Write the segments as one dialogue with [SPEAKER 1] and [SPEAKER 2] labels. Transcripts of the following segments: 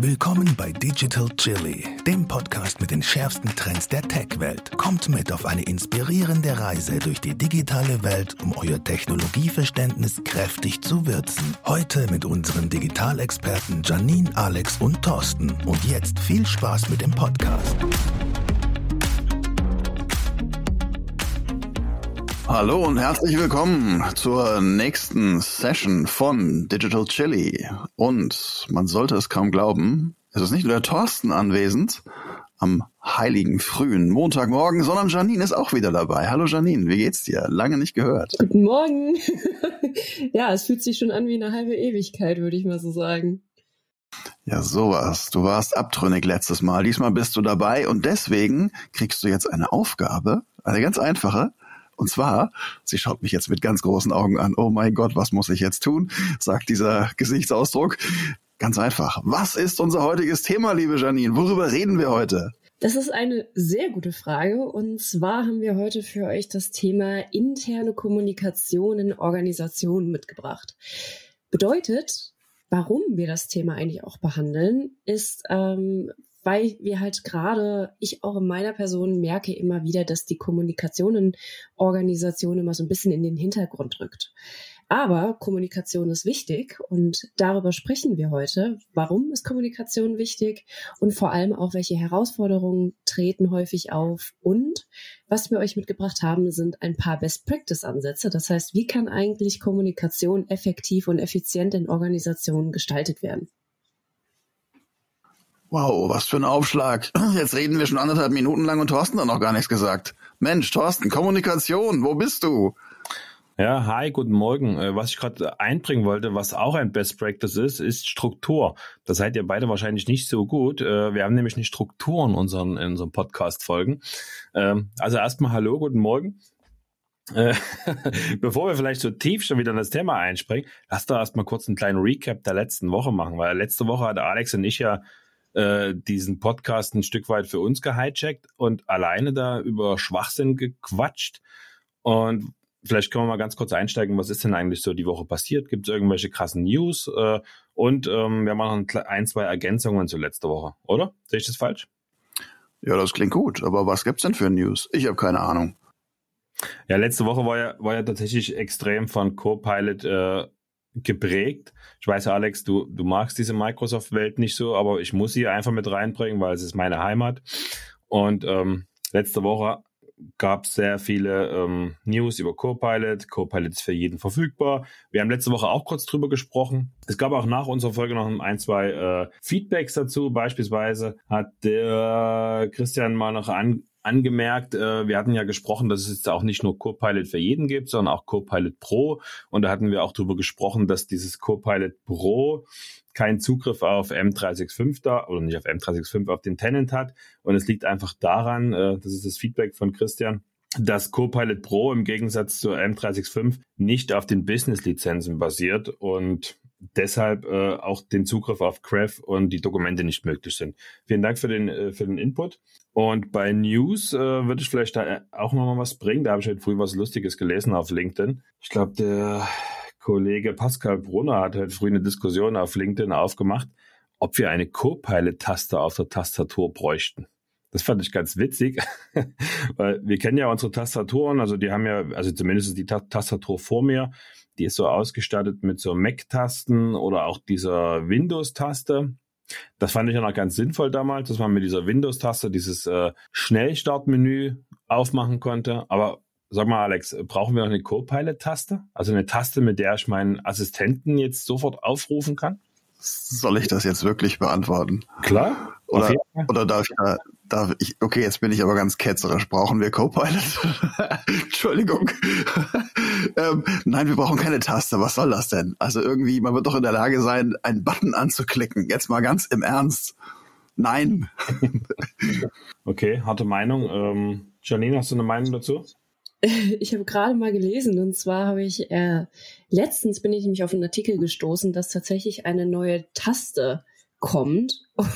[SPEAKER 1] Willkommen bei Digital Chili, dem Podcast mit den schärfsten Trends der Tech-Welt. Kommt mit auf eine inspirierende Reise durch die digitale Welt, um euer Technologieverständnis kräftig zu würzen. Heute mit unseren Digitalexperten Janine, Alex und Thorsten. Und jetzt viel Spaß mit dem Podcast.
[SPEAKER 2] Hallo und herzlich willkommen zur nächsten Session von Digital Chili. Und man sollte es kaum glauben, es ist nicht nur der Thorsten anwesend am heiligen frühen Montagmorgen, sondern Janine ist auch wieder dabei. Hallo Janine, wie geht's dir? Lange nicht gehört.
[SPEAKER 3] Guten Morgen. Ja, es fühlt sich schon an wie eine halbe Ewigkeit, würde ich mal so sagen.
[SPEAKER 2] Ja, sowas. Du warst abtrünnig letztes Mal. Diesmal bist du dabei und deswegen kriegst du jetzt eine Aufgabe, eine ganz einfache. Und zwar, sie schaut mich jetzt mit ganz großen Augen an. Oh mein Gott, was muss ich jetzt tun? Sagt dieser Gesichtsausdruck. Ganz einfach. Was ist unser heutiges Thema, liebe Janine? Worüber reden wir heute?
[SPEAKER 3] Das ist eine sehr gute Frage. Und zwar haben wir heute für euch das Thema interne Kommunikation in Organisationen mitgebracht. Bedeutet, warum wir das Thema eigentlich auch behandeln, ist, weil wir halt gerade, ich auch in meiner Person merke immer wieder, dass die Kommunikation in Organisationen immer so ein bisschen in den Hintergrund rückt. Aber Kommunikation ist wichtig und darüber sprechen wir heute. Warum ist Kommunikation wichtig und vor allem auch, welche Herausforderungen treten häufig auf? Und was wir euch mitgebracht haben, sind ein paar Best-Practice-Ansätze. Das heißt, wie kann eigentlich Kommunikation effektiv und effizient in Organisationen gestaltet werden?
[SPEAKER 2] Wow, was für ein Aufschlag. Jetzt reden wir schon 1,5 Minuten lang und Thorsten hat noch gar nichts gesagt. Mensch, Thorsten, Kommunikation, wo bist du?
[SPEAKER 4] Ja, hi, guten Morgen. Was ich gerade einbringen wollte, was auch ein Best Practice ist Struktur. Das seid ihr beide wahrscheinlich nicht so gut. Wir haben nämlich eine Struktur in unseren Podcast-Folgen. Also erstmal hallo, guten Morgen. Bevor wir vielleicht so tief schon wieder in das Thema einspringen, lass doch erstmal kurz einen kleinen Recap der letzten Woche machen, weil letzte Woche hat Alex und ich ja diesen Podcast ein Stück weit für uns gehijackt und alleine da über Schwachsinn gequatscht. Und vielleicht können wir mal ganz kurz einsteigen, was ist denn eigentlich so die Woche passiert? Gibt es irgendwelche krassen News? Und wir machen 1-2 Ergänzungen zu letzter Woche, oder? Sehe ich das falsch?
[SPEAKER 2] Ja, das klingt gut, aber was gibt's denn für News? Ich habe keine Ahnung.
[SPEAKER 4] Ja, letzte Woche war ja tatsächlich extrem von Copilot geprägt. Ich weiß, Alex, du magst diese Microsoft-Welt nicht so, aber ich muss sie einfach mit reinbringen, weil es ist meine Heimat. Und letzte Woche gab es sehr viele News über Copilot. Copilot ist für jeden verfügbar. Wir haben letzte Woche auch kurz drüber gesprochen. Es gab auch nach unserer Folge noch 1-2 Feedbacks dazu. Beispielsweise hat der Christian mal noch angemerkt, wir hatten ja gesprochen, dass es jetzt auch nicht nur Copilot für jeden gibt, sondern auch Copilot Pro. Und da hatten wir auch drüber gesprochen, dass dieses Copilot Pro keinen Zugriff auf M365 da, oder nicht auf M365, auf den Tenant hat. Und es liegt einfach daran, das ist das Feedback von Christian, dass Copilot Pro im Gegensatz zur M365 nicht auf den Business-Lizenzen basiert und deshalb auch den Zugriff auf Graph und die Dokumente nicht möglich sind. Vielen Dank für den Input. Und bei News würde ich vielleicht da auch noch mal was bringen. Da habe ich heute früh was Lustiges gelesen auf LinkedIn. Ich glaube, der Kollege Pascal Brunner hat heute früh eine Diskussion auf LinkedIn aufgemacht, ob wir eine Copilot-Taste auf der Tastatur bräuchten. Das fand ich ganz witzig, weil wir kennen ja unsere Tastaturen, also die haben ja, also zumindest die Tastatur vor mir, die ist so ausgestattet mit so Mac-Tasten oder auch dieser Windows-Taste. Das fand ich ja noch ganz sinnvoll damals, dass man mit dieser Windows-Taste dieses Schnellstartmenü aufmachen konnte. Aber sag mal, Alex, brauchen wir noch eine Copilot-Taste? Also eine Taste, mit der ich meinen Assistenten jetzt sofort aufrufen kann?
[SPEAKER 2] Soll ich das jetzt wirklich beantworten?
[SPEAKER 4] Klar.
[SPEAKER 2] Oder darf ich, okay, jetzt bin ich aber ganz ketzerisch. Brauchen wir Copilot? Entschuldigung. Nein, wir brauchen keine Taste. Was soll das denn? Also irgendwie, man wird doch in der Lage sein, einen Button anzuklicken. Jetzt mal ganz im Ernst. Nein.
[SPEAKER 4] Okay, harte Meinung. Janine, hast du eine Meinung dazu?
[SPEAKER 3] Ich habe gerade mal gelesen, und zwar habe ich letztens bin ich nämlich auf einen Artikel gestoßen, dass tatsächlich eine neue Taste kommt.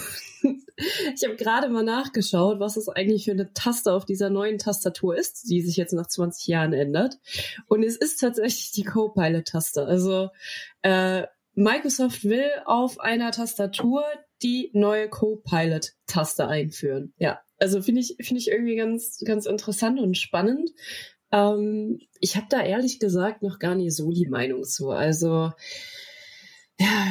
[SPEAKER 3] Ich habe gerade mal nachgeschaut, was es eigentlich für eine Taste auf dieser neuen Tastatur ist, die sich jetzt nach 20 Jahren ändert. Und es ist tatsächlich die Copilot-Taste. Also Microsoft will auf einer Tastatur die neue Copilot-Taste einführen. Ja, also finde ich irgendwie ganz, ganz interessant und spannend. Ich habe da ehrlich gesagt noch gar nicht so die Meinung zu. Also, ja,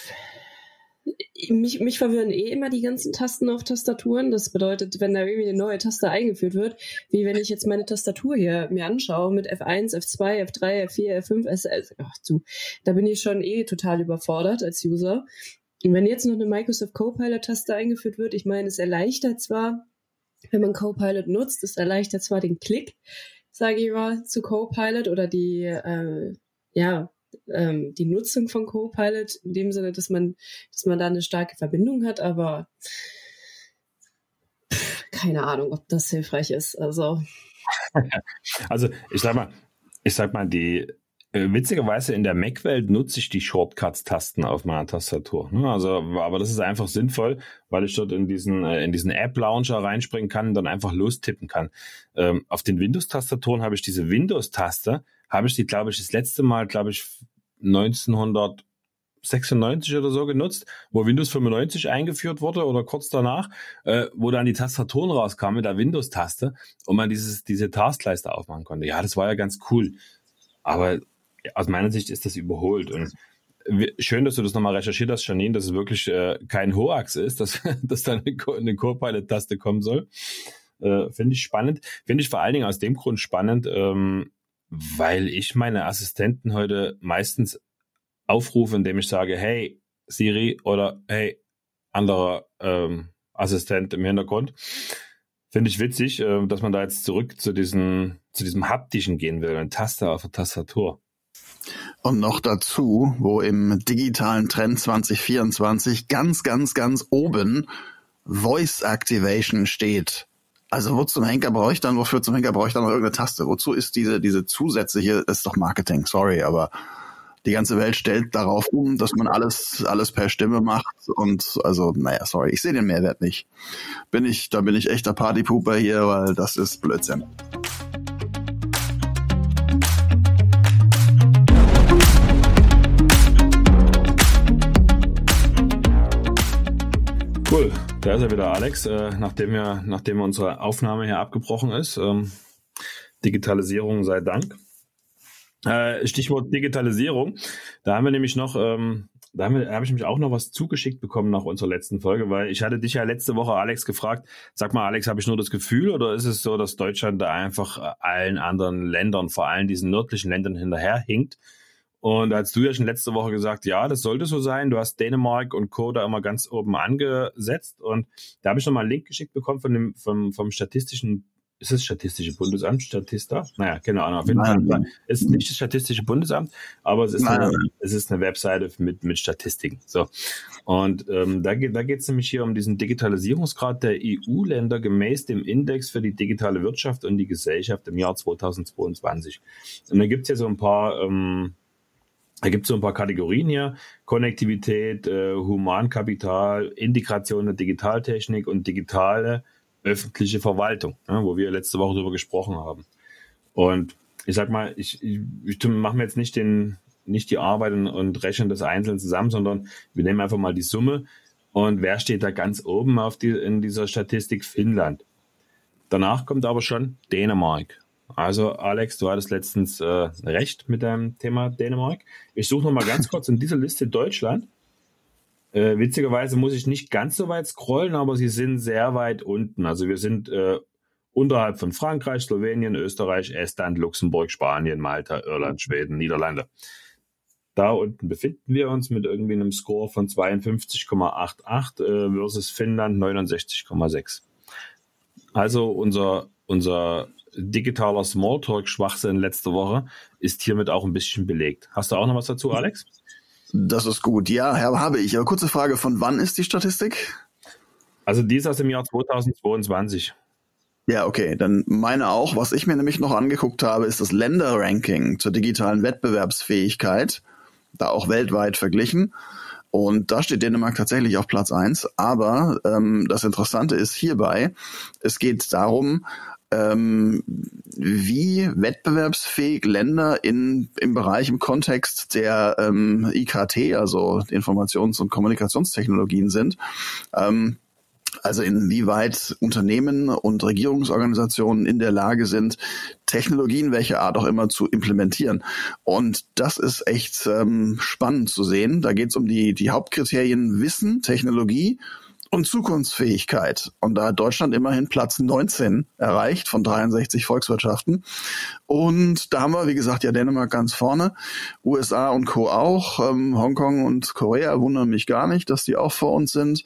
[SPEAKER 3] mich verwirren immer die ganzen Tasten auf Tastaturen. Das bedeutet, wenn da irgendwie eine neue Taste eingeführt wird, wie wenn ich jetzt meine Tastatur hier mir anschaue mit F1, F2, F3, F4, F5, da bin ich schon total überfordert als User. Und wenn jetzt noch eine Microsoft Copilot-Taste eingeführt wird, ich meine, es erleichtert zwar, wenn man Copilot nutzt, es erleichtert zwar den Klick, sage ich mal, zu Copilot oder die Nutzung von Copilot in dem Sinne, dass man da eine starke Verbindung hat, aber keine Ahnung, ob das hilfreich ist. Also
[SPEAKER 4] ich sag mal, die witzigerweise in der Mac-Welt nutze ich die Shortcuts-Tasten auf meiner Tastatur. Also, aber das ist einfach sinnvoll, weil ich dort in diesen App-Launcher reinspringen kann und dann einfach lostippen kann. Auf den Windows-Tastaturen habe ich diese Windows-Taste, glaube ich, das letzte Mal, 1996 oder so genutzt, wo Windows 95 eingeführt wurde oder kurz danach, wo dann die Tastaturen rauskamen mit der Windows-Taste und man diese Taskleiste aufmachen konnte. Ja, das war ja ganz cool. Aber aus meiner Sicht ist das überholt. Und schön, dass du das nochmal recherchiert hast, Janine, dass es wirklich kein Hoax ist, dass da eine Copilot-Taste kommen soll. Finde ich spannend. Finde ich vor allen Dingen aus dem Grund spannend, weil ich meine Assistenten heute meistens aufrufe, indem ich sage, hey Siri oder hey anderer Assistent im Hintergrund. Finde ich witzig, dass man da jetzt zurück zu diesem haptischen gehen will, eine Taste auf der Tastatur.
[SPEAKER 2] Und noch dazu, wo im digitalen Trend 2024 ganz, ganz, ganz oben Voice Activation steht. Also wofür zum Henker brauche ich dann noch irgendeine Taste? Wozu ist diese zusätzliche, ist doch Marketing, sorry, aber die ganze Welt stellt darauf um, dass man alles per Stimme macht und also, sorry, ich sehe den Mehrwert nicht. Da bin ich echter Partypooper hier, weil das ist Blödsinn.
[SPEAKER 4] Cool, da ist er wieder, Alex, nachdem unsere Aufnahme hier abgebrochen ist. Digitalisierung sei Dank. Stichwort Digitalisierung. Da haben wir nämlich noch, habe ich mich auch noch was zugeschickt bekommen nach unserer letzten Folge, weil ich hatte dich ja letzte Woche, Alex, gefragt, sag mal, Alex, habe ich nur das Gefühl oder ist es so, dass Deutschland da einfach allen anderen Ländern, vor allem diesen nördlichen Ländern hinterherhinkt? Und als du ja schon letzte Woche gesagt, ja, das sollte so sein, du hast Dänemark und Co. da immer ganz oben angesetzt und da habe ich nochmal einen Link geschickt bekommen vom Statistischen, ist es Statistische Bundesamt, Statista? Naja, keine Ahnung, auf jeden Fall. Es ist nicht das Statistische Bundesamt, aber es ist eine Webseite mit Statistiken. So. Und da geht es nämlich hier um diesen Digitalisierungsgrad der EU-Länder gemäß dem Index für die digitale Wirtschaft und die Gesellschaft im Jahr 2022. Und da gibt es ja so ein paar Kategorien hier. Konnektivität, Humankapital, Integration der Digitaltechnik und digitale öffentliche Verwaltung, wo wir letzte Woche darüber gesprochen haben. Und ich sag mal, ich mache mir jetzt nicht die Arbeit und rechne das einzeln zusammen, sondern wir nehmen einfach mal die Summe. Und wer steht da ganz oben in dieser Statistik? Finnland. Danach kommt aber schon Dänemark. Also Alex, du hattest letztens recht mit deinem Thema Dänemark. Ich suche noch mal ganz kurz in dieser Liste Deutschland. Witzigerweise muss ich nicht ganz so weit scrollen, aber sie sind sehr weit unten. Also wir sind unterhalb von Frankreich, Slowenien, Österreich, Estland, Luxemburg, Spanien, Malta, Irland, Schweden, Niederlande. Da unten befinden wir uns mit irgendwie einem Score von 52,88 versus Finnland 69,6. Also unser digitaler Smalltalk-Schwachsinn letzte Woche ist hiermit auch ein bisschen belegt. Hast du auch noch was dazu, Alex?
[SPEAKER 2] Das ist gut. Ja, habe ich. Aber kurze Frage, von wann ist die Statistik?
[SPEAKER 4] Also die ist aus dem Jahr 2022.
[SPEAKER 2] Ja, okay, dann meine auch. Was ich mir nämlich noch angeguckt habe, ist das Länderranking zur digitalen Wettbewerbsfähigkeit, da auch weltweit verglichen. Und da steht Dänemark tatsächlich auf Platz 1. Aber das Interessante ist hierbei, es geht darum, wie wettbewerbsfähig Länder im Kontext der IKT, also Informations- und Kommunikationstechnologien sind. Also inwieweit Unternehmen und Regierungsorganisationen in der Lage sind, Technologien welcher Art auch immer zu implementieren. Und das ist echt spannend zu sehen. Da geht es um die Hauptkriterien Wissen, Technologie und Zukunftsfähigkeit. Und da hat Deutschland immerhin Platz 19 erreicht von 63 Volkswirtschaften. Und da haben wir, wie gesagt, ja Dänemark ganz vorne, USA und Co. auch, Hongkong und Korea wundern mich gar nicht, dass die auch vor uns sind.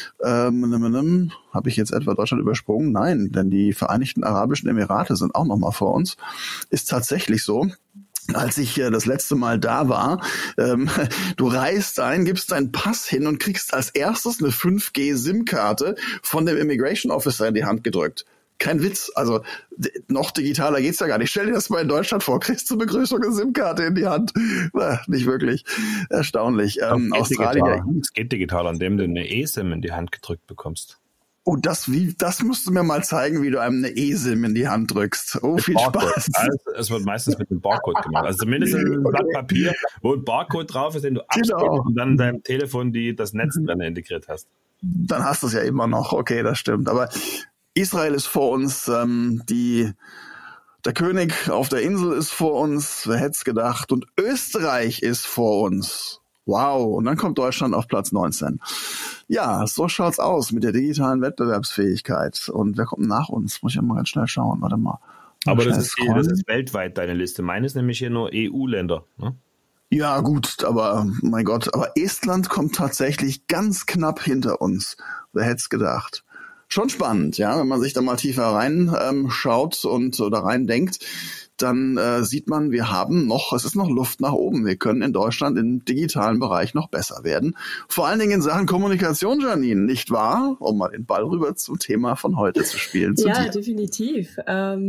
[SPEAKER 2] Habe ich jetzt etwa Deutschland übersprungen? Nein, denn die Vereinigten Arabischen Emirate sind auch nochmal vor uns. Ist tatsächlich so. Als ich das letzte Mal da war, du reist ein, gibst deinen Pass hin und kriegst als erstes eine 5G-SIM-Karte von dem Immigration Officer in die Hand gedrückt. Kein Witz, also noch digitaler geht's ja gar nicht. Stell dir das mal in Deutschland vor, kriegst zur Begrüßung eine SIM-Karte in die Hand. Nicht wirklich. Erstaunlich.
[SPEAKER 4] Australien. Es geht digital, an dem du eine eSIM in die Hand gedrückt bekommst.
[SPEAKER 2] Oh, das musst du mir mal zeigen, wie du einem eine eSIM in die Hand drückst. Oh, viel Spaß.
[SPEAKER 4] Also, es wird meistens mit dem Barcode gemacht. Also zumindest ein Blatt Papier, wo ein Barcode drauf ist, den du abschiebst und dann in deinem Telefon das Netz drin integriert hast.
[SPEAKER 2] Dann hast du es ja immer noch. Okay, das stimmt. Aber Israel ist vor uns, der König auf der Insel ist vor uns, wer hätte es gedacht, und Österreich ist vor uns. Wow, und dann kommt Deutschland auf Platz 19. Ja, so schaut's aus mit der digitalen Wettbewerbsfähigkeit. Und wer kommt nach uns? Muss ich mal ganz schnell schauen, warte mal.
[SPEAKER 4] Aber das ist weltweit deine Liste. Meine ist nämlich hier nur EU-Länder, ne?
[SPEAKER 2] Ja, gut, aber mein Gott, aber Estland kommt tatsächlich ganz knapp hinter uns. Wer hätte es gedacht? Schon spannend, ja, wenn man sich da mal tiefer reinschaut oder reindenkt, dann sieht man, es ist noch Luft nach oben. Wir können in Deutschland im digitalen Bereich noch besser werden. Vor allen Dingen in Sachen Kommunikation, Janine, nicht wahr? Um mal den Ball rüber zum Thema von heute zu spielen.
[SPEAKER 3] Ja, definitiv.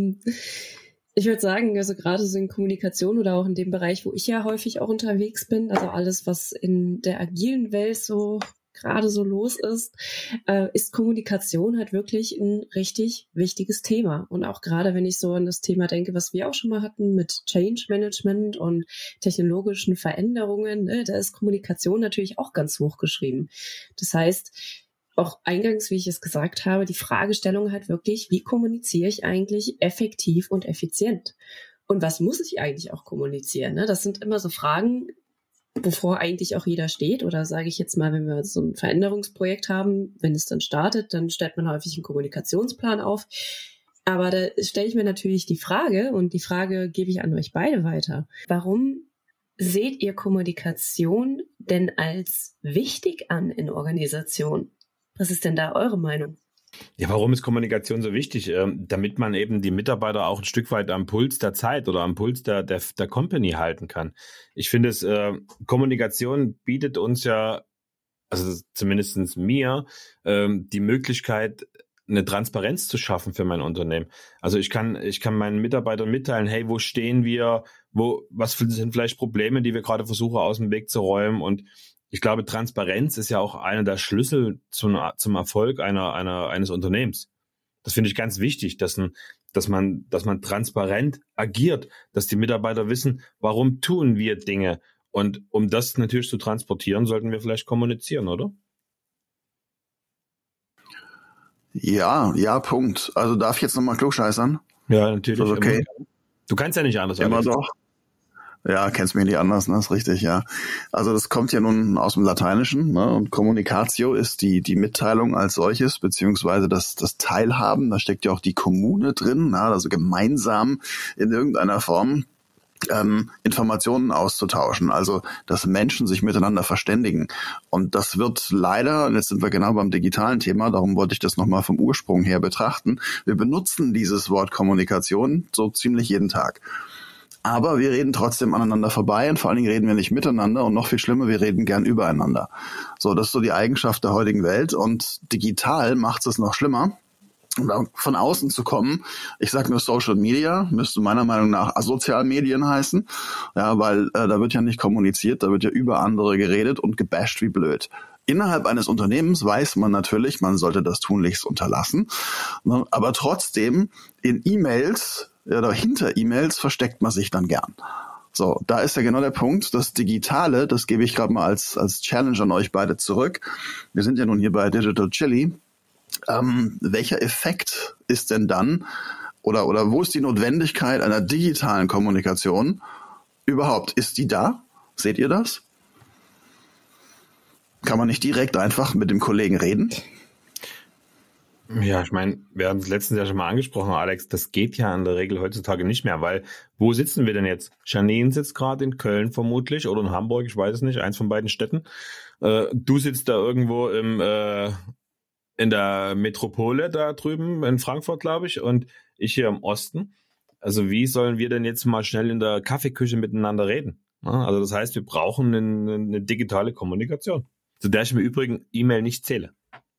[SPEAKER 3] Ich würde sagen, also gerade so in Kommunikation oder auch in dem Bereich, wo ich ja häufig auch unterwegs bin, also alles, was in der agilen Welt so gerade so los ist Kommunikation halt wirklich ein richtig wichtiges Thema. Und auch gerade, wenn ich so an das Thema denke, was wir auch schon mal hatten mit Change Management und technologischen Veränderungen, da ist Kommunikation natürlich auch ganz hoch geschrieben. Das heißt, auch eingangs, wie ich es gesagt habe, die Fragestellung halt wirklich, wie kommuniziere ich eigentlich effektiv und effizient? Und was muss ich eigentlich auch kommunizieren? Das sind immer so Fragen, wovor eigentlich auch jeder steht. Oder sage ich jetzt mal, wenn wir so ein Veränderungsprojekt haben, wenn es dann startet, dann stellt man häufig einen Kommunikationsplan auf. Aber da stelle ich mir natürlich die Frage, und die Frage gebe ich an euch beide weiter. Warum seht ihr Kommunikation denn als wichtig an in Organisationen? Was ist denn da eure Meinung?
[SPEAKER 4] Ja, warum ist Kommunikation so wichtig? Damit man eben die Mitarbeiter auch ein Stück weit am Puls der Zeit oder am Puls der Company halten kann. Ich finde Kommunikation bietet uns ja, also zumindest mir, die Möglichkeit, eine Transparenz zu schaffen für mein Unternehmen. Also ich kann meinen Mitarbeitern mitteilen, hey, wo stehen wir, was sind vielleicht Probleme, die wir gerade versuchen aus dem Weg zu räumen, und ich glaube, Transparenz ist ja auch einer der Schlüssel zum Erfolg eines Unternehmens. Das finde ich ganz wichtig, dass man transparent agiert, dass die Mitarbeiter wissen, warum tun wir Dinge. Und um das natürlich zu transportieren, sollten wir vielleicht kommunizieren, oder?
[SPEAKER 2] Ja, Punkt. Also darf ich jetzt nochmal klugscheißern?
[SPEAKER 4] Ja, natürlich.
[SPEAKER 2] Also okay.
[SPEAKER 4] Du kannst ja nicht anders.
[SPEAKER 2] Immer doch. Ja, kennst mich nicht anders, ne? Ist richtig, ja. Also das kommt ja nun aus dem Lateinischen, ne? Und Communicatio ist die Mitteilung als solches, beziehungsweise das Teilhaben. Da steckt ja auch die Kommune drin, ne? Also gemeinsam in irgendeiner Form Informationen auszutauschen, also dass Menschen sich miteinander verständigen. Und das wird leider, und jetzt sind wir genau beim digitalen Thema, darum wollte ich das nochmal vom Ursprung her betrachten, wir benutzen dieses Wort Kommunikation so ziemlich jeden Tag. Aber wir reden trotzdem aneinander vorbei, und vor allen Dingen reden wir nicht miteinander, und noch viel schlimmer, wir reden gern übereinander. So, das ist so die Eigenschaft der heutigen Welt, und digital macht es noch schlimmer. Um von außen zu kommen, ich sage nur Social Media, müsste meiner Meinung nach Asozialmedien heißen, ja, weil da wird ja nicht kommuniziert, da wird ja über andere geredet und gebasht wie blöd. Innerhalb eines Unternehmens weiß man natürlich, man sollte das tunlichst unterlassen, ne? Aber trotzdem in E-Mails oder hinter E-Mails versteckt man sich dann gern. So, da ist ja genau der Punkt, das Digitale, das gebe ich gerade mal als Challenge an euch beide zurück. Wir sind ja nun hier bei Digital Chili. Welcher Effekt ist denn dann oder wo ist die Notwendigkeit einer digitalen Kommunikation überhaupt? Ist die da? Seht ihr das? Kann man nicht direkt einfach mit dem Kollegen reden?
[SPEAKER 4] Ja, ich meine, wir haben es letztens ja schon mal angesprochen, Alex, das geht ja in der Regel heutzutage nicht mehr, weil wo sitzen wir denn jetzt? Janine sitzt gerade in Köln vermutlich oder in Hamburg, ich weiß es nicht, eins von beiden Städten. Du sitzt da irgendwo in der Metropole da drüben in Frankfurt, glaube ich, und ich hier im Osten. Also wie sollen wir denn jetzt mal schnell in der Kaffeeküche miteinander reden? Also das heißt, wir brauchen eine digitale Kommunikation, zu der ich im Übrigen E-Mail nicht zähle.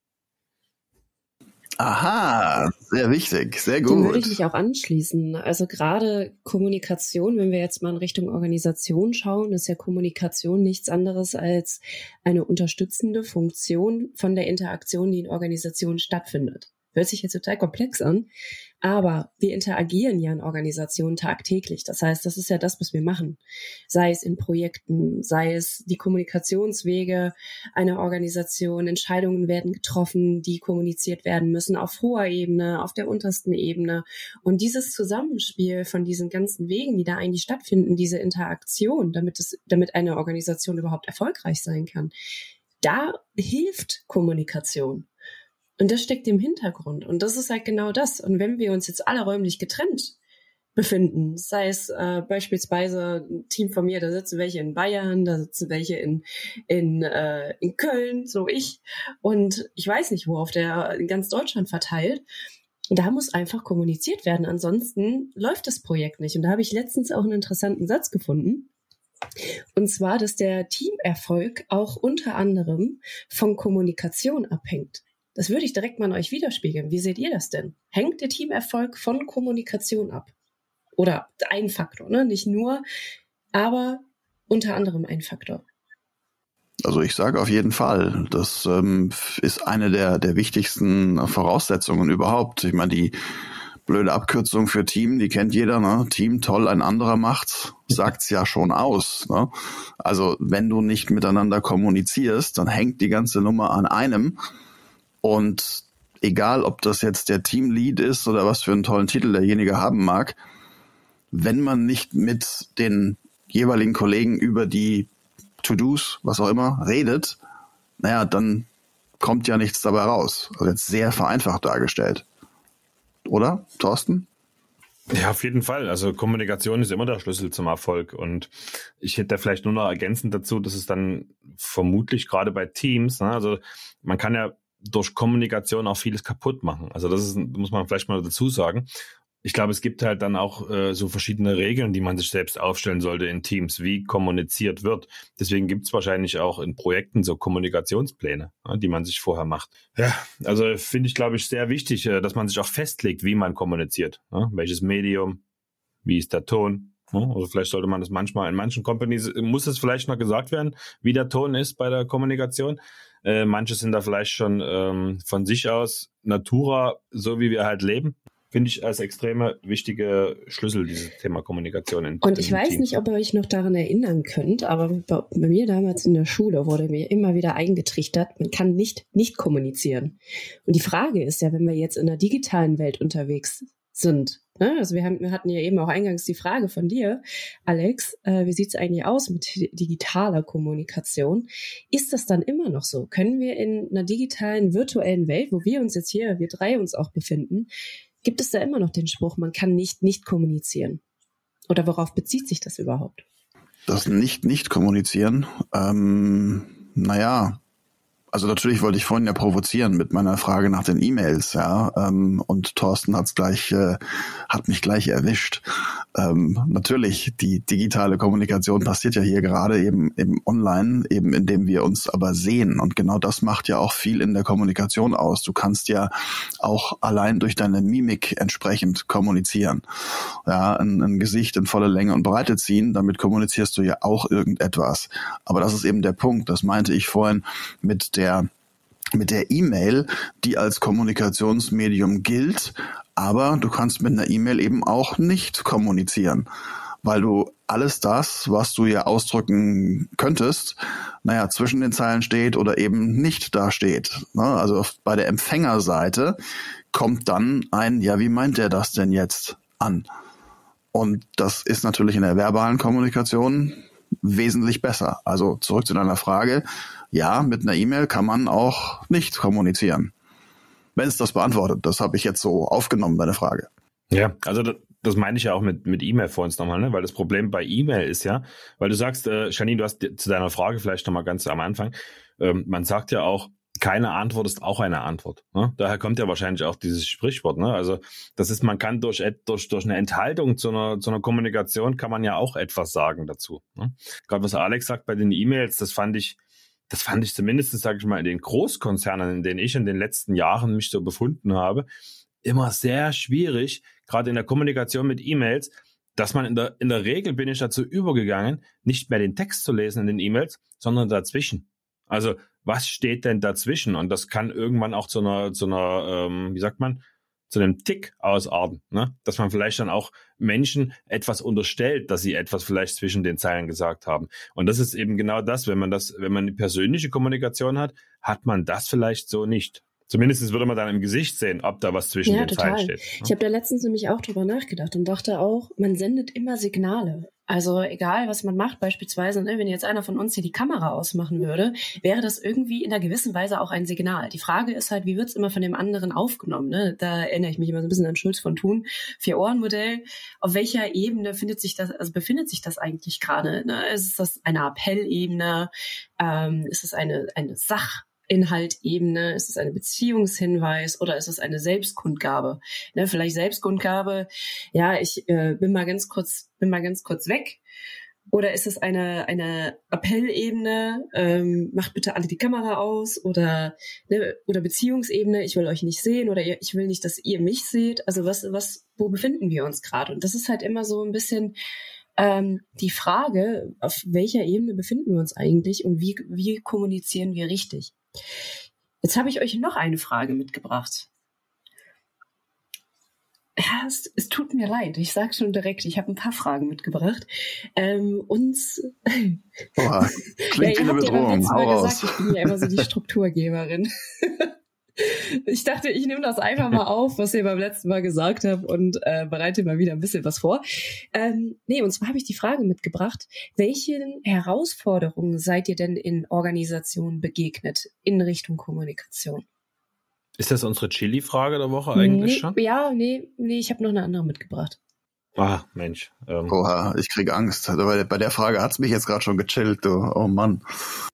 [SPEAKER 2] Aha, sehr wichtig, sehr gut.
[SPEAKER 3] Dem würde ich mich auch anschließen. Also gerade Kommunikation, wenn wir jetzt mal in Richtung Organisation schauen, ist ja Kommunikation nichts anderes als eine unterstützende Funktion von der Interaktion, die in Organisationen stattfindet. Hört sich jetzt total komplex an, aber wir interagieren ja in Organisationen tagtäglich. Das heißt, das ist ja das, was wir machen. Sei es in Projekten, sei es die Kommunikationswege einer Organisation. Entscheidungen werden getroffen, die kommuniziert werden müssen auf hoher Ebene, auf der untersten Ebene. Und dieses Zusammenspiel von diesen ganzen Wegen, die da eigentlich stattfinden, diese Interaktion, damit eine Organisation überhaupt erfolgreich sein kann, da hilft Kommunikation. Und das steckt im Hintergrund. Und das ist halt genau das. Und wenn wir uns jetzt alle räumlich getrennt befinden, sei es beispielsweise ein Team von mir, da sitzen welche in Bayern, da sitzen welche in Köln, so ich. Und ich weiß nicht wo, in ganz Deutschland verteilt. Und da muss einfach kommuniziert werden. Ansonsten läuft das Projekt nicht. Und da habe ich letztens auch einen interessanten Satz gefunden. Und zwar, dass der Teamerfolg auch unter anderem von Kommunikation abhängt. Das würde ich direkt mal an euch widerspiegeln. Wie seht ihr das denn? Hängt der Teamerfolg von Kommunikation ab? Oder ein Faktor, ne? Nicht nur, aber unter anderem ein Faktor.
[SPEAKER 2] Also ich sage auf jeden Fall, das ist eine der wichtigsten Voraussetzungen überhaupt. Ich meine, die blöde Abkürzung für Team, die kennt jeder, ne? Team, toll, ein anderer macht's, sagt's ja schon aus, ne? Also wenn du nicht miteinander kommunizierst, dann hängt die ganze Nummer an einem. Und egal, ob das jetzt der Teamlead ist oder was für einen tollen Titel derjenige haben mag, wenn man nicht mit den jeweiligen Kollegen über die To-Dos, was auch immer, redet, naja, dann kommt ja nichts dabei raus. Also jetzt sehr vereinfacht dargestellt. Oder, Thorsten?
[SPEAKER 4] Ja, auf jeden Fall. Also Kommunikation ist immer der Schlüssel zum Erfolg. Und ich hätte vielleicht nur noch ergänzend dazu, dass es dann vermutlich gerade bei Teams, ne, also man kann ja durch Kommunikation auch vieles kaputt machen. Also das muss man vielleicht mal dazu sagen. Ich glaube, es gibt halt dann auch so verschiedene Regeln, die man sich selbst aufstellen sollte in Teams, wie kommuniziert wird. Deswegen gibt es wahrscheinlich auch in Projekten so Kommunikationspläne, die man sich vorher macht. Ja, also finde ich, glaube ich, sehr wichtig, dass man sich auch festlegt, wie man kommuniziert. Welches Medium, wie ist der Ton. Also vielleicht sollte man das manchmal, in manchen Companies muss es vielleicht noch gesagt werden, wie der Ton ist bei der Kommunikation. Manche sind da vielleicht schon von sich aus Natura, so wie wir halt leben. Finde ich als extreme wichtige Schlüssel, dieses Thema Kommunikation.
[SPEAKER 3] Und ich weiß nicht, ob ihr euch noch daran erinnern könnt, aber bei mir damals in der Schule wurde mir immer wieder eingetrichtert, man kann nicht kommunizieren. Und die Frage ist ja, wenn wir jetzt in der digitalen Welt unterwegs sind, ne? Also wir hatten ja eben auch eingangs die Frage von dir, Alex, wie sieht es eigentlich aus mit digitaler Kommunikation? Ist das dann immer noch so? Können wir in einer digitalen, virtuellen Welt, wo wir uns jetzt hier, wir drei uns auch befinden, gibt es da immer noch den Spruch, man kann nicht kommunizieren? Oder worauf bezieht sich das überhaupt?
[SPEAKER 2] Das nicht kommunizieren? Naja, also natürlich wollte ich vorhin ja provozieren mit meiner Frage nach den E-Mails, ja, und Thorsten hat mich gleich erwischt. Natürlich, die digitale Kommunikation passiert ja hier gerade eben online, eben indem wir uns aber sehen, und genau das macht ja auch viel in der Kommunikation aus. Du kannst ja auch allein durch deine Mimik entsprechend kommunizieren. Ja, ein Gesicht in volle Länge und Breite ziehen, damit kommunizierst du ja auch irgendetwas. Aber das ist eben der Punkt, das meinte ich vorhin mit der E-Mail, die als Kommunikationsmedium gilt, aber du kannst mit einer E-Mail eben auch nicht kommunizieren, weil du alles das, was du ja ausdrücken könntest, zwischen den Zeilen steht oder eben nicht da steht. Also bei der Empfängerseite kommt dann ein, ja, wie meint der das denn jetzt an? Und das ist natürlich in der verbalen Kommunikation wesentlich besser. Also zurück zu deiner Frage. Ja, mit einer E-Mail kann man auch nicht kommunizieren. Wenn es das beantwortet. Das habe ich jetzt so aufgenommen, deine Frage.
[SPEAKER 4] Ja, also das meine ich ja auch mit E-Mail vor uns nochmal, ne? Weil das Problem bei E-Mail ist ja, weil du sagst, Janine, du hast zu deiner Frage vielleicht nochmal ganz am Anfang, man sagt ja auch, keine Antwort ist auch eine Antwort. Ne? Daher kommt ja wahrscheinlich auch dieses Sprichwort. Ne? Also das ist, man kann durch eine Enthaltung zu einer Kommunikation kann man ja auch etwas sagen dazu. Ne? Gerade was Alex sagt bei den E-Mails, das fand ich zumindest, sage ich mal, in den Großkonzernen, in denen ich in den letzten Jahren mich so befunden habe, immer sehr schwierig, gerade in der Kommunikation mit E-Mails, dass man in der Regel bin ich dazu übergegangen, nicht mehr den Text zu lesen in den E-Mails, sondern dazwischen. Also was steht denn dazwischen? Und das kann irgendwann auch zu einem Tick ausarten, ne? Dass man vielleicht dann auch Menschen etwas unterstellt, dass sie etwas vielleicht zwischen den Zeilen gesagt haben. Und das ist eben genau das, wenn man eine persönliche Kommunikation hat, hat man das vielleicht so nicht. Zumindest würde man dann im Gesicht sehen, ob da was zwischen den Zeilen steht. Ne?
[SPEAKER 3] Ich habe da letztens nämlich auch drüber nachgedacht und dachte auch, man sendet immer Signale. Also egal, was man macht, beispielsweise, wenn jetzt einer von uns hier die Kamera ausmachen würde, wäre das irgendwie in einer gewissen Weise auch ein Signal. Die Frage ist halt, wie wird es immer von dem anderen aufgenommen? Ne? Da erinnere ich mich immer so ein bisschen an Schulz von Thun, 4-Ohren-Modell. Auf welcher Ebene befindet sich das eigentlich gerade? Ne? Ist das eine Appellebene? Ist es eine Sachinhaltebene, ist es eine Beziehungshinweis oder ist es eine Selbstkundgabe? Ne, vielleicht Selbstkundgabe, ja, ich bin mal ganz kurz weg. Oder ist es eine Appellebene, macht bitte alle die Kamera aus, oder Beziehungsebene, ich will euch nicht sehen, oder ich will nicht, dass ihr mich seht. Also wo befinden wir uns gerade? Und das ist halt immer so ein bisschen die Frage, auf welcher Ebene befinden wir uns eigentlich und wie kommunizieren wir richtig? Jetzt habe ich euch noch eine Frage mitgebracht. Ja, es tut mir leid, ich sage schon direkt, ich habe ein paar Fragen mitgebracht. Klingt
[SPEAKER 2] wie eine Bedrohung, hau raus.
[SPEAKER 3] Ich bin ja immer so die Strukturgeberin. Ich dachte, ich nehme das einfach mal auf, was ihr beim letzten Mal gesagt habt und bereite mal wieder ein bisschen was vor. Und zwar habe ich die Frage mitgebracht, welchen Herausforderungen seid ihr denn in Organisationen begegnet in Richtung Kommunikation?
[SPEAKER 4] Ist das unsere Chili-Frage der Woche eigentlich schon?
[SPEAKER 3] Ja, ich habe noch eine andere mitgebracht.
[SPEAKER 4] Ah, Mensch.
[SPEAKER 2] Oha, ich kriege Angst. Also bei der Frage hat's mich jetzt gerade schon gechillt, du. Oh Mann.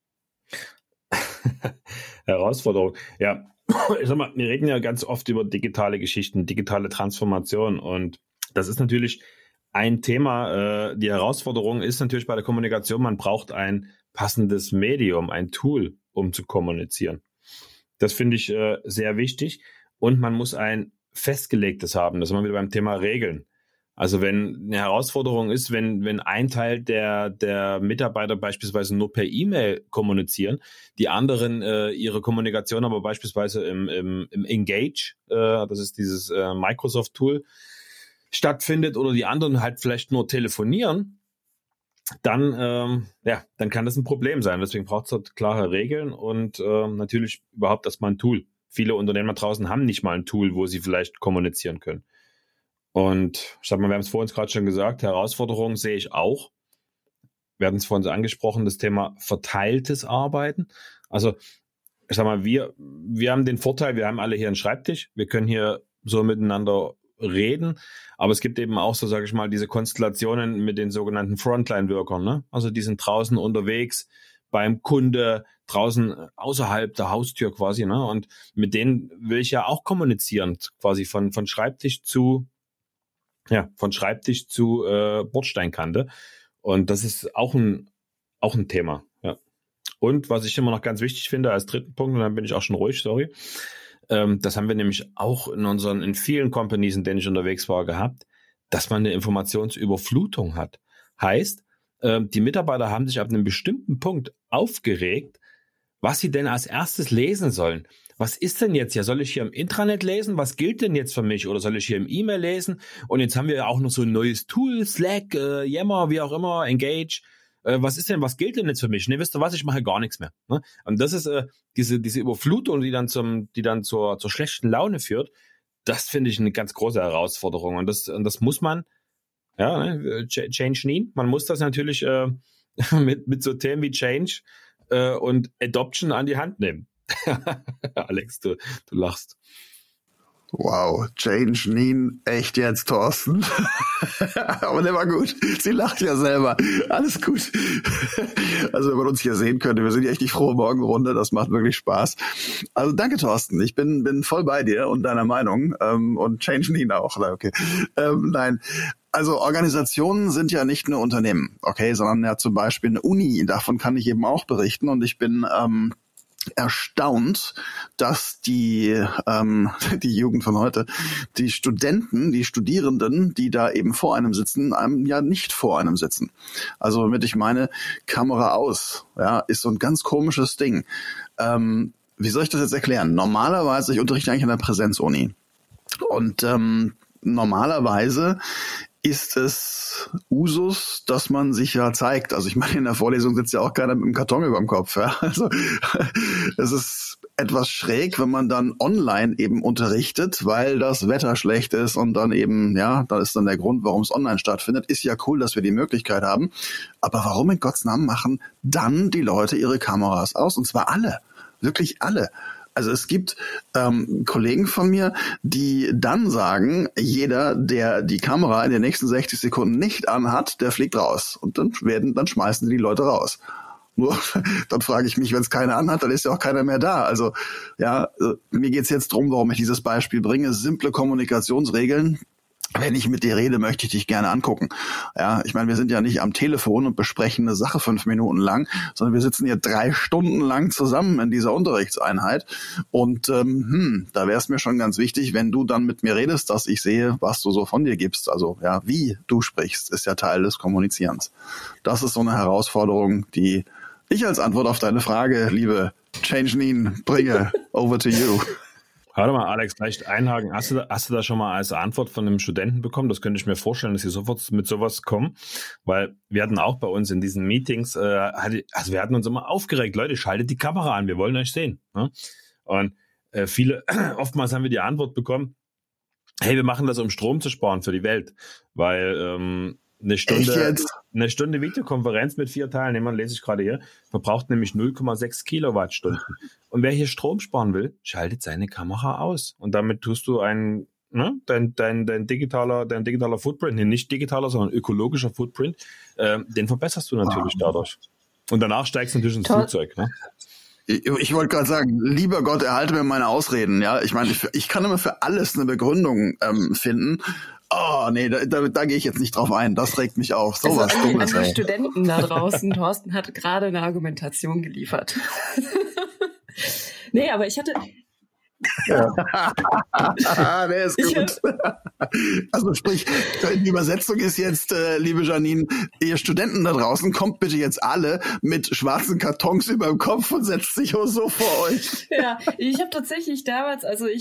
[SPEAKER 4] Herausforderung. Ja, ich sag mal, wir reden ja ganz oft über digitale Geschichten, digitale Transformation, und das ist natürlich ein Thema. Die Herausforderung ist natürlich bei der Kommunikation, man braucht ein passendes Medium, ein Tool, um zu kommunizieren. Das finde ich sehr wichtig, und man muss ein festgelegtes haben. Das sind wir wieder beim Thema Regeln. Also wenn eine Herausforderung ist, wenn ein Teil der Mitarbeiter beispielsweise nur per E-Mail kommunizieren, die anderen ihre Kommunikation aber beispielsweise im Engage, das ist dieses Microsoft-Tool, stattfindet, oder die anderen halt vielleicht nur telefonieren, dann kann das ein Problem sein. Deswegen braucht es dort klare Regeln und natürlich überhaupt erstmal ein Tool. Viele Unternehmer draußen haben nicht mal ein Tool, wo sie vielleicht kommunizieren können. Und ich sag mal, wir haben es vorhin gerade schon gesagt, Herausforderungen sehe ich auch. Wir hatten es vorhin angesprochen, das Thema verteiltes Arbeiten. Also ich sag mal, wir haben den Vorteil, wir haben alle hier einen Schreibtisch, wir können hier so miteinander reden, aber es gibt eben auch so, sage ich mal, diese Konstellationen mit den sogenannten Frontline-Workern, ne? Also die sind draußen unterwegs beim Kunde, draußen außerhalb der Haustür quasi, ne? Und mit denen will ich ja auch kommunizieren, quasi von Schreibtisch zu Bordsteinkante. Und das ist auch ein Thema. Ja. Und was ich immer noch ganz wichtig finde als dritten Punkt, und dann bin ich auch schon ruhig, sorry, das haben wir nämlich auch in vielen Companies, in denen ich unterwegs war, gehabt, dass man eine Informationsüberflutung hat. Heißt, die Mitarbeiter haben sich ab einem bestimmten Punkt aufgeregt, was sie denn als erstes lesen sollen. Was ist denn jetzt? Ja, soll ich hier im Intranet lesen? Was gilt denn jetzt für mich? Oder soll ich hier im E-Mail lesen? Und jetzt haben wir ja auch noch so ein neues Tool, Slack, Yammer, wie auch immer, Engage. Was gilt denn jetzt für mich? Ne, wisst ihr was? Ich mache gar nichts mehr. Ne? Und das ist diese Überflutung, die dann zur schlechten Laune führt. Das finde ich eine ganz große Herausforderung. Und das muss man, ja, ne, Change Need. Man muss das natürlich mit so Themen wie Change und Adoption an die Hand nehmen. Alex, du lachst.
[SPEAKER 2] Wow, Change Nien, echt jetzt, Thorsten? Aber der war gut. Sie lacht ja selber. Alles gut. Also wenn man uns hier sehen könnte, wir sind ja echt die frohe Morgenrunde. Das macht wirklich Spaß. Also danke, Thorsten. Ich bin voll bei dir und deiner Meinung. Und Change Nien auch. Okay. Nein. Also Organisationen sind ja nicht nur Unternehmen, okay, sondern ja zum Beispiel eine Uni. Davon kann ich eben auch berichten. Und ich bin erstaunt, dass die Jugend von heute, die Studenten, die Studierenden, die da eben vor einem sitzen, einem ja nicht vor einem sitzen. Also womit ich meine, Kamera aus, ja, ist so ein ganz komisches Ding. Wie soll ich das jetzt erklären? Normalerweise, ich unterrichte eigentlich an der Präsenzuni und normalerweise ist es Usus, dass man sich ja zeigt. Also ich meine, in der Vorlesung sitzt ja auch keiner mit einem Karton über dem Kopf. Ja? Also es ist etwas schräg, wenn man dann online eben unterrichtet, weil das Wetter schlecht ist und dann eben, ja, da ist dann der Grund, warum es online stattfindet. Ist ja cool, dass wir die Möglichkeit haben. Aber warum in Gottes Namen machen dann die Leute ihre Kameras aus? Und zwar alle, wirklich alle. Also es gibt Kollegen von mir, die dann sagen, jeder, der die Kamera in den nächsten 60 Sekunden nicht anhat, der fliegt raus. Und dann schmeißen die Leute raus. Nur dann frage ich mich, wenn es keiner anhat, dann ist ja auch keiner mehr da. Also ja, mir geht's jetzt drum, warum ich dieses Beispiel bringe. Simple Kommunikationsregeln. Wenn ich mit dir rede, möchte ich dich gerne angucken. Ja, ich meine, wir sind ja nicht am Telefon und besprechen eine Sache 5 Minuten lang, sondern wir sitzen hier 3 Stunden lang zusammen in dieser Unterrichtseinheit. Und da wäre es mir schon ganz wichtig, wenn du dann mit mir redest, dass ich sehe, was du so von dir gibst. Also ja, wie du sprichst, ist ja Teil des Kommunizierens. Das ist so eine Herausforderung, die ich als Antwort auf deine Frage, liebe Change Nien, bringe. Over to you.
[SPEAKER 4] Warte mal, Alex, vielleicht einhaken. Hast du da schon mal als Antwort von einem Studenten bekommen? Das könnte ich mir vorstellen, dass sie sofort mit sowas kommen, weil wir hatten auch bei uns in diesen Meetings, wir hatten uns immer aufgeregt, Leute, schaltet die Kamera an, wir wollen euch sehen. Ne? Und oftmals haben wir die Antwort bekommen, hey, wir machen das, um Strom zu sparen für die Welt, weil eine Stunde Videokonferenz mit 4 Teilnehmern, lese ich gerade hier, verbraucht nämlich 0,6 Kilowattstunden. Und wer hier Strom sparen will, schaltet seine Kamera aus. Und damit tust du dein digitaler Footprint, nicht digitaler, sondern ökologischer Footprint, den verbesserst du natürlich dadurch. Und danach steigst du natürlich ins Flugzeug. Ne?
[SPEAKER 2] Ich wollte gerade sagen, lieber Gott, erhalte mir meine Ausreden. Ja, ich meine, ich kann immer für alles eine Begründung finden. Oh, nee, da gehe ich jetzt nicht drauf ein. Das regt mich auf. So was Dummes.
[SPEAKER 3] An die Studenten da draußen, Thorsten hat gerade eine Argumentation geliefert. Nee, aber ich hatte...
[SPEAKER 2] Ja. Der ist gut. Also sprich, die Übersetzung ist jetzt, liebe Janine, ihr Studenten da draußen, kommt bitte jetzt alle mit schwarzen Kartons über dem Kopf und setzt sich so vor euch.
[SPEAKER 3] Ja, ich habe tatsächlich damals,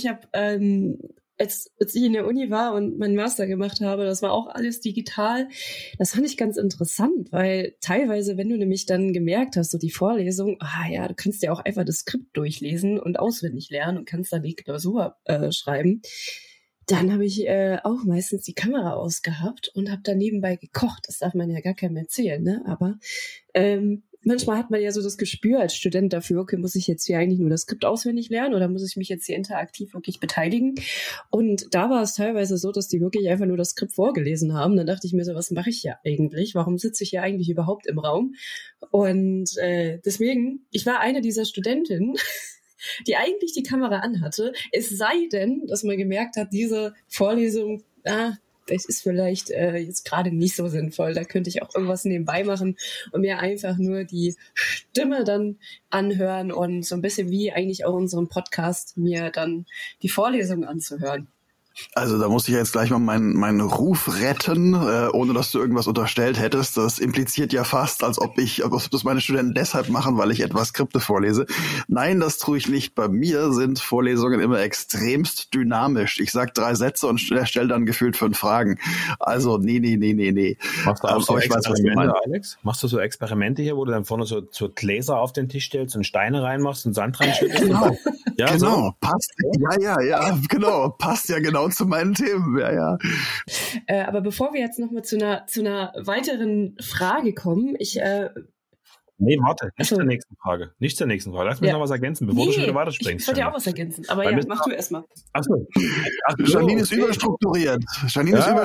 [SPEAKER 3] als ich in der Uni war und meinen Master gemacht habe, das war auch alles digital. Das fand ich ganz interessant, weil teilweise, wenn du nämlich dann gemerkt hast, so die Vorlesung, du kannst ja auch einfach das Skript durchlesen und auswendig lernen und kannst dann die Klausur schreiben. Dann habe ich auch meistens die Kamera ausgehabt und habe dann nebenbei gekocht. Das darf man ja gar keinem erzählen, ne? Aber manchmal hat man ja so das Gespür als Student dafür, okay, muss ich jetzt hier eigentlich nur das Skript auswendig lernen oder muss ich mich jetzt hier interaktiv wirklich beteiligen? Und da war es teilweise so, dass die wirklich einfach nur das Skript vorgelesen haben. Dann dachte ich mir so, was mache ich hier eigentlich? Warum sitze ich hier eigentlich überhaupt im Raum? Und deswegen, ich war eine dieser Studentinnen, die eigentlich die Kamera anhatte. Es sei denn, dass man gemerkt hat, diese Vorlesung, das ist vielleicht jetzt gerade nicht so sinnvoll. Da könnte ich auch irgendwas nebenbei machen und mir einfach nur die Stimme dann anhören und so ein bisschen wie eigentlich auch unseren Podcast mir dann die Vorlesung anzuhören.
[SPEAKER 2] Also da muss ich jetzt gleich mal meinen Ruf retten, ohne dass du irgendwas unterstellt hättest. Das impliziert ja fast, als ob das meine Studenten deshalb machen, weil ich etwas Skripte vorlese. Nein, das tue ich nicht. Bei mir sind Vorlesungen immer extremst dynamisch. Ich sag 3 Sätze und stelle dann gefühlt 5 Fragen. Also nee.
[SPEAKER 4] Machst du auch so Experimente, Alex? Machst du so Experimente hier, wo du dann vorne so Gläser auf den Tisch stellst und Steine reinmachst und Sand reinschüttest?
[SPEAKER 2] Genau.
[SPEAKER 4] Ja,
[SPEAKER 2] genau.
[SPEAKER 4] So?
[SPEAKER 2] Passt. Ja, genau. Passt ja genau zu meinen Themen. Ja.
[SPEAKER 3] Aber bevor wir jetzt nochmal zu einer weiteren Frage kommen,
[SPEAKER 4] Nee, warte, nicht zur nächsten Frage. Lass mich noch was ergänzen, bevor du schon wieder weiterspringst.
[SPEAKER 3] Ich wollte ja auch was ergänzen, aber mach du erstmal.
[SPEAKER 4] Achso.
[SPEAKER 2] Janine ist überstrukturiert.
[SPEAKER 4] Ich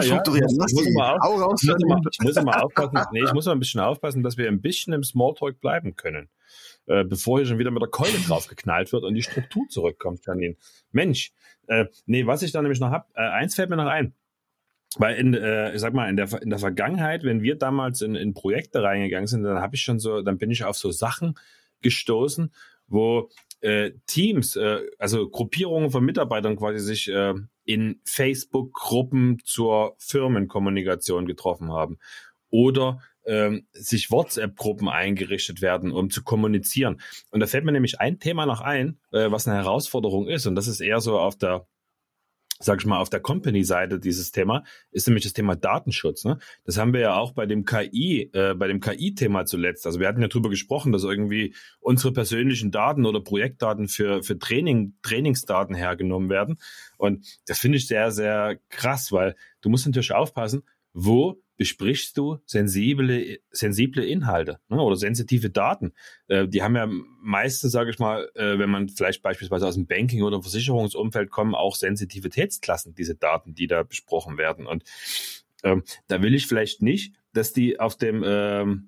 [SPEAKER 4] muss immer aufpassen. Ich muss mal ein bisschen aufpassen, dass wir ein bisschen im Smalltalk bleiben können. Bevor hier schon wieder mit der Keule drauf geknallt wird und die Struktur zurückkommt, Janine. Mensch, was ich da nämlich noch habe, eins fällt mir noch ein. Weil in der Vergangenheit, wenn wir damals in Projekte reingegangen sind, dann bin ich auf so Sachen gestoßen, wo Teams, also Gruppierungen von Mitarbeitern quasi sich in Facebook-Gruppen zur Firmenkommunikation getroffen haben. Oder sich WhatsApp-Gruppen eingerichtet werden, um zu kommunizieren. Und da fällt mir nämlich ein Thema noch ein, was eine Herausforderung ist. Und das ist eher so auf der Company-Seite dieses Thema, ist nämlich das Thema Datenschutz. Ne? Das haben wir ja auch bei dem KI-Thema zuletzt. Also wir hatten ja drüber gesprochen, dass irgendwie unsere persönlichen Daten oder Projektdaten für Trainingsdaten hergenommen werden. Und das finde ich sehr, sehr krass, weil du musst natürlich aufpassen, wo besprichst du sensible Inhalte, ne, oder sensitive Daten. Die haben ja meistens, sage ich mal, wenn man vielleicht beispielsweise aus dem Banking- oder Versicherungsumfeld kommen, auch Sensitivitätsklassen, diese Daten, die da besprochen werden. Und da will ich vielleicht nicht, dass die auf dem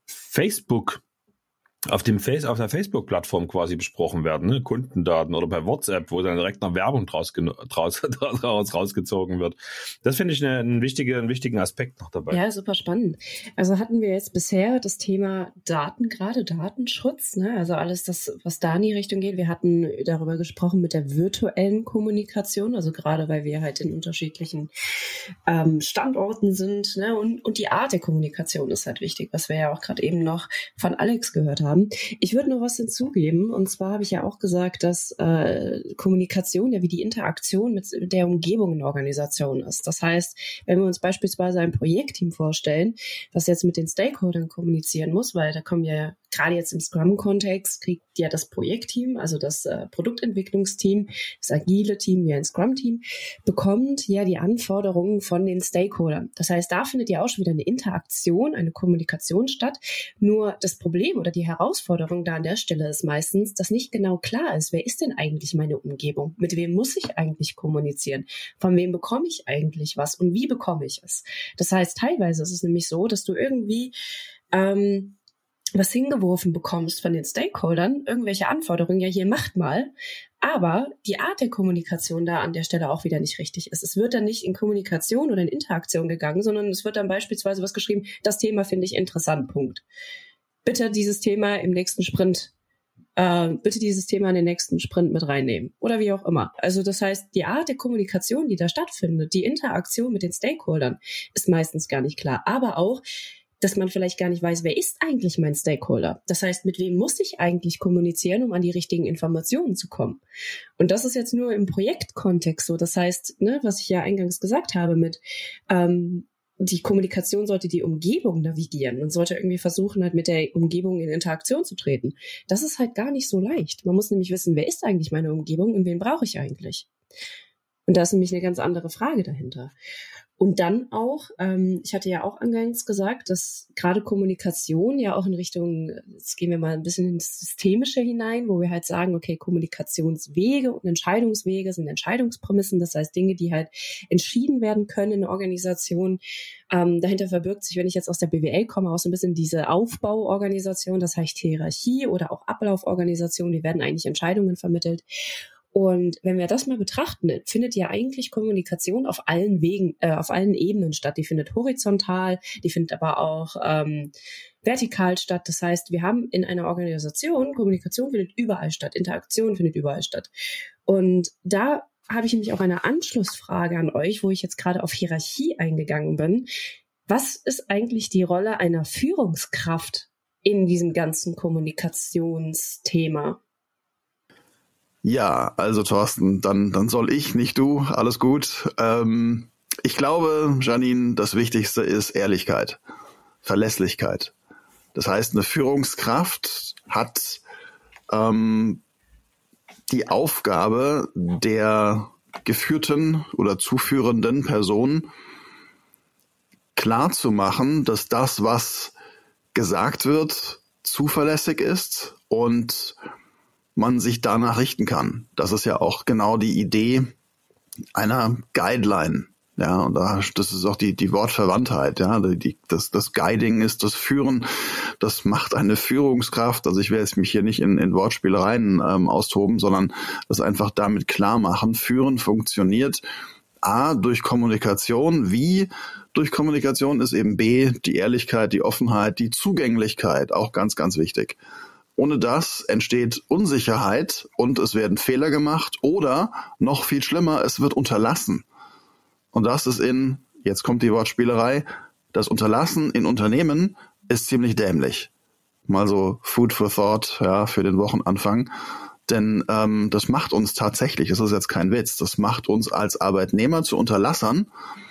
[SPEAKER 4] auf der Facebook-Plattform quasi besprochen werden, ne? Kundendaten oder bei WhatsApp, wo dann direkt noch Werbung rausgezogen wird. Das finde ich einen wichtigen Aspekt noch dabei.
[SPEAKER 3] Ja, super spannend. Also hatten wir jetzt bisher das Thema Datenschutz, ne? Also alles das, was da in die Richtung geht. Wir hatten darüber gesprochen mit der virtuellen Kommunikation, also gerade weil wir halt in unterschiedlichen Standorten sind, ne? Und die Art der Kommunikation ist halt wichtig, was wir ja auch gerade eben noch von Alex gehört haben. Ich würde noch was hinzugeben, und zwar habe ich ja auch gesagt, dass Kommunikation ja wie die Interaktion mit der Umgebung in der Organisation ist. Das heißt, wenn wir uns beispielsweise ein Projektteam vorstellen, was jetzt mit den Stakeholdern kommunizieren muss, weil da kommen ja gerade jetzt im Scrum-Kontext, kriegt ja das Projektteam, also das Produktentwicklungsteam, das agile Team wie ein Scrum-Team, bekommt ja die Anforderungen von den Stakeholdern. Das heißt, da findet ja auch schon wieder eine Interaktion, eine Kommunikation statt. Nur das Problem oder die Herausforderung da an der Stelle ist meistens, dass nicht genau klar ist, wer ist denn eigentlich meine Umgebung? Mit wem muss ich eigentlich kommunizieren? Von wem bekomme ich eigentlich was und wie bekomme ich es? Das heißt, teilweise ist es nämlich so, dass du irgendwie was hingeworfen bekommst von den Stakeholdern, irgendwelche Anforderungen, ja hier macht mal, aber die Art der Kommunikation da an der Stelle auch wieder nicht richtig ist. Es wird dann nicht in Kommunikation oder in Interaktion gegangen, sondern es wird dann beispielsweise was geschrieben, das Thema finde ich interessant, Punkt. Bitte dieses Thema in den nächsten Sprint mit reinnehmen oder wie auch immer. Also das heißt, die Art der Kommunikation, die da stattfindet, die Interaktion mit den Stakeholdern ist meistens gar nicht klar, aber auch dass man vielleicht gar nicht weiß, wer ist eigentlich mein Stakeholder? Das heißt, mit wem muss ich eigentlich kommunizieren, um an die richtigen Informationen zu kommen? Und das ist jetzt nur im Projektkontext so. Das heißt, ne, was ich ja eingangs gesagt habe mit die Kommunikation sollte die Umgebung navigieren und sollte irgendwie versuchen, halt mit der Umgebung in Interaktion zu treten. Das ist halt gar nicht so leicht. Man muss nämlich wissen, wer ist eigentlich meine Umgebung und wen brauche ich eigentlich? Und da ist nämlich eine ganz andere Frage dahinter. Und dann auch, ich hatte ja auch eingangs gesagt, dass gerade Kommunikation ja auch in Richtung, jetzt gehen wir mal ein bisschen ins Systemische hinein, wo wir halt sagen, okay, Kommunikationswege und Entscheidungswege sind Entscheidungsprämissen, das heißt Dinge, die halt entschieden werden können in der Organisation. Dahinter verbirgt sich, wenn ich jetzt aus der BWL komme, auch so ein bisschen diese Aufbauorganisation, das heißt Hierarchie oder auch Ablauforganisation, die werden eigentlich Entscheidungen vermittelt. Und wenn wir das mal betrachten, findet ja eigentlich Kommunikation auf allen Wegen, auf allen Ebenen statt. Die findet horizontal, die findet aber auch vertikal statt. Das heißt, wir haben in einer Organisation, Kommunikation findet überall statt, Interaktion findet überall statt. Und da habe ich nämlich auch eine Anschlussfrage an euch, wo ich jetzt gerade auf Hierarchie eingegangen bin. Was ist eigentlich die Rolle einer Führungskraft in diesem ganzen Kommunikationsthema?
[SPEAKER 2] Ja, also Thorsten, dann soll ich, nicht du, alles gut. Ich glaube, Janine, das Wichtigste ist Ehrlichkeit, Verlässlichkeit. Das heißt, eine Führungskraft hat die Aufgabe der geführten oder zuführenden Person klarzumachen, dass das, was gesagt wird, zuverlässig ist und man sich danach richten kann. Das ist ja auch genau die Idee einer Guideline. Ja, und das ist auch die Wortverwandtheit. Ja, das Guiding ist das Führen. Das macht eine Führungskraft. Also ich will jetzt mich hier nicht in Wortspielereien austoben, sondern das einfach damit klar machen. Führen funktioniert A, durch Kommunikation. Wie? Durch Kommunikation ist eben B, die Ehrlichkeit, die Offenheit, die Zugänglichkeit. Auch ganz, ganz wichtig. Ohne das entsteht Unsicherheit und es werden Fehler gemacht oder noch viel schlimmer, es wird unterlassen. Und das ist jetzt kommt die Wortspielerei, das Unterlassen in Unternehmen ist ziemlich dämlich. Mal so Food for Thought, ja, für den Wochenanfang. Denn das macht uns tatsächlich, das ist jetzt kein Witz, das macht uns als Arbeitnehmer zu Unterlassern,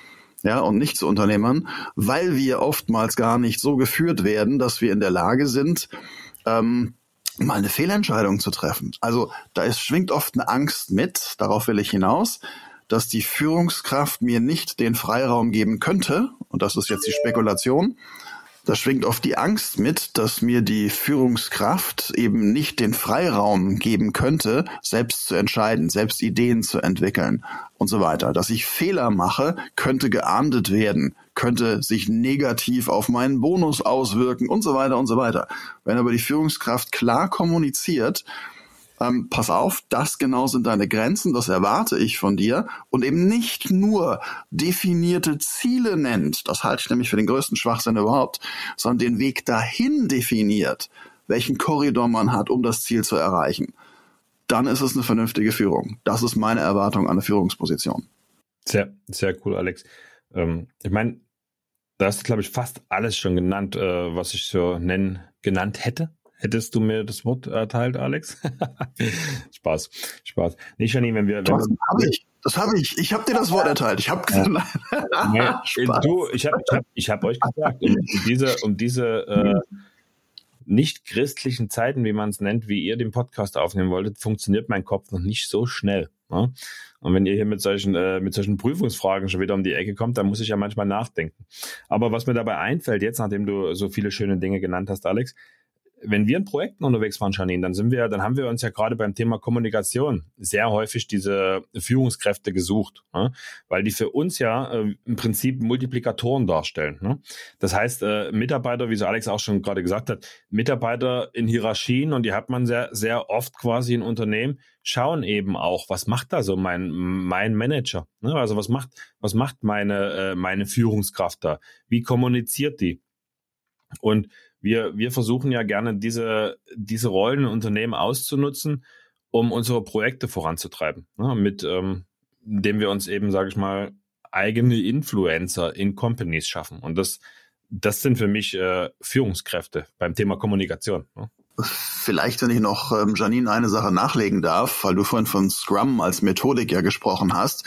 [SPEAKER 2] ja, und nicht zu Unternehmern, weil wir oftmals gar nicht so geführt werden, dass wir in der Lage sind, mal eine Fehlentscheidung zu treffen. Also schwingt oft eine Angst mit, darauf will ich hinaus, dass die Führungskraft mir nicht den Freiraum geben könnte, und das ist jetzt die Spekulation, da schwingt oft die Angst mit, dass mir die Führungskraft eben nicht den Freiraum geben könnte, selbst zu entscheiden, selbst Ideen zu entwickeln und so weiter. Dass ich Fehler mache, könnte geahndet werden, könnte sich negativ auf meinen Bonus auswirken und so weiter und so weiter. Wenn aber die Führungskraft klar kommuniziert, pass auf, das genau sind deine Grenzen, das erwarte ich von dir und eben nicht nur definierte Ziele nennt, das halte ich nämlich für den größten Schwachsinn überhaupt, sondern den Weg dahin definiert, welchen Korridor man hat, um das Ziel zu erreichen, dann ist es eine vernünftige Führung. Das ist meine Erwartung an eine Führungsposition.
[SPEAKER 4] Sehr, sehr cool, Alex. Ich meine, da hast du, glaube ich, fast alles schon genannt, was ich so genannt hätte. Hättest du mir das Wort erteilt, Alex? Spaß. Nicht, Janine, wenn wir...
[SPEAKER 2] Das habe ich. Ich habe dir das Wort erteilt. Ich habe gesagt,
[SPEAKER 4] ich habe euch gesagt, um diese nicht christlichen Zeiten, wie man es nennt, wie ihr den Podcast aufnehmen wolltet, funktioniert mein Kopf noch nicht so schnell. Ne? Und wenn ihr hier mit solchen Prüfungsfragen schon wieder um die Ecke kommt, dann muss ich ja manchmal nachdenken. Aber was mir dabei einfällt, jetzt, nachdem du so viele schöne Dinge genannt hast, Alex, wenn wir in Projekten unterwegs waren, Janine, dann haben wir uns ja gerade beim Thema Kommunikation sehr häufig diese Führungskräfte gesucht, ne? Weil die für uns ja im Prinzip Multiplikatoren darstellen. Ne? Das heißt, Mitarbeiter, wie es Alex auch schon gerade gesagt hat, Mitarbeiter in Hierarchien, und die hat man sehr, sehr oft quasi in Unternehmen, schauen eben auch, was macht da so mein Manager? Ne? Also was macht meine Führungskraft da? Wie kommuniziert die? Und wir versuchen ja gerne diese Rollen in Unternehmen auszunutzen, um unsere Projekte voranzutreiben, ne, indem wir uns eben, sage ich mal, eigene Influencer in Companies schaffen. Und das sind für mich Führungskräfte beim Thema Kommunikation. Ne?
[SPEAKER 2] Vielleicht, wenn ich noch, Janine, eine Sache nachlegen darf, weil du vorhin von Scrum als Methodik ja gesprochen hast,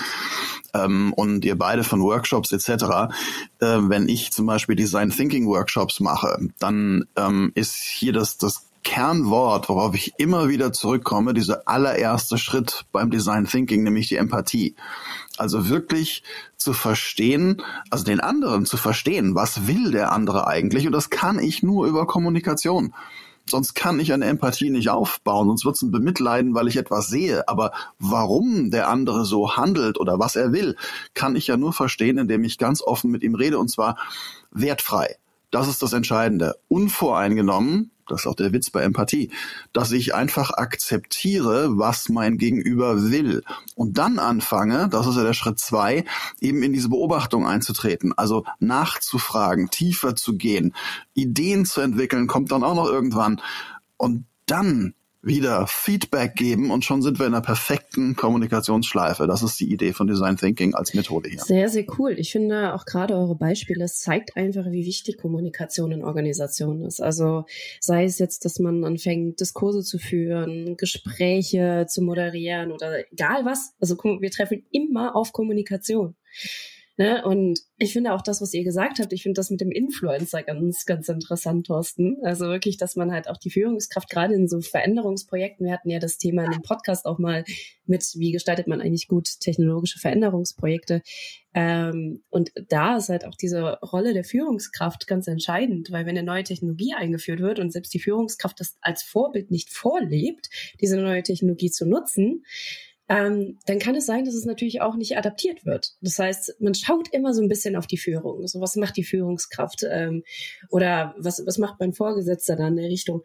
[SPEAKER 2] und ihr beide von Workshops etc. Wenn ich zum Beispiel Design Thinking Workshops mache, dann ist hier das Kernwort, worauf ich immer wieder zurückkomme, dieser allererste Schritt beim Design Thinking, nämlich die Empathie. Also wirklich zu verstehen, also den anderen zu verstehen, was will der andere eigentlich? Und das kann ich nur über Kommunikation. Sonst kann ich eine Empathie nicht aufbauen, sonst wird es ein Bemitleiden, weil ich etwas sehe. Aber warum der andere so handelt oder was er will, kann ich ja nur verstehen, indem ich ganz offen mit ihm rede, und zwar wertfrei. Das ist das Entscheidende. Unvoreingenommen, das ist auch der Witz bei Empathie, dass ich einfach akzeptiere, was mein Gegenüber will. Und dann anfange, das ist ja der Schritt 2, eben in diese Beobachtung einzutreten. Also nachzufragen, tiefer zu gehen, Ideen zu entwickeln, kommt dann auch noch irgendwann. Und dann wieder Feedback geben und schon sind wir in einer perfekten Kommunikationsschleife. Das ist die Idee von Design Thinking als Methode hier.
[SPEAKER 3] Sehr, sehr cool. Ich finde auch gerade eure Beispiele, es zeigt einfach, wie wichtig Kommunikation in Organisationen ist. Also sei es jetzt, dass man anfängt, Diskurse zu führen, Gespräche zu moderieren oder egal was. Also wir treffen immer auf Kommunikation. Ne? Und ich finde auch das, was ihr gesagt habt, ich finde das mit dem Influencer ganz, ganz interessant, Thorsten. Also wirklich, dass man halt auch die Führungskraft gerade in so Veränderungsprojekten, wir hatten ja das Thema in dem Podcast auch mal mit, wie gestaltet man eigentlich gut technologische Veränderungsprojekte. Und da ist halt auch diese Rolle der Führungskraft ganz entscheidend, weil wenn eine neue Technologie eingeführt wird und selbst die Führungskraft das als Vorbild nicht vorlebt, diese neue Technologie zu nutzen, dann kann es sein, dass es natürlich auch nicht adaptiert wird. Das heißt, man schaut immer so ein bisschen auf die Führung. So, was macht die Führungskraft? Oder was macht mein Vorgesetzter da in der Richtung?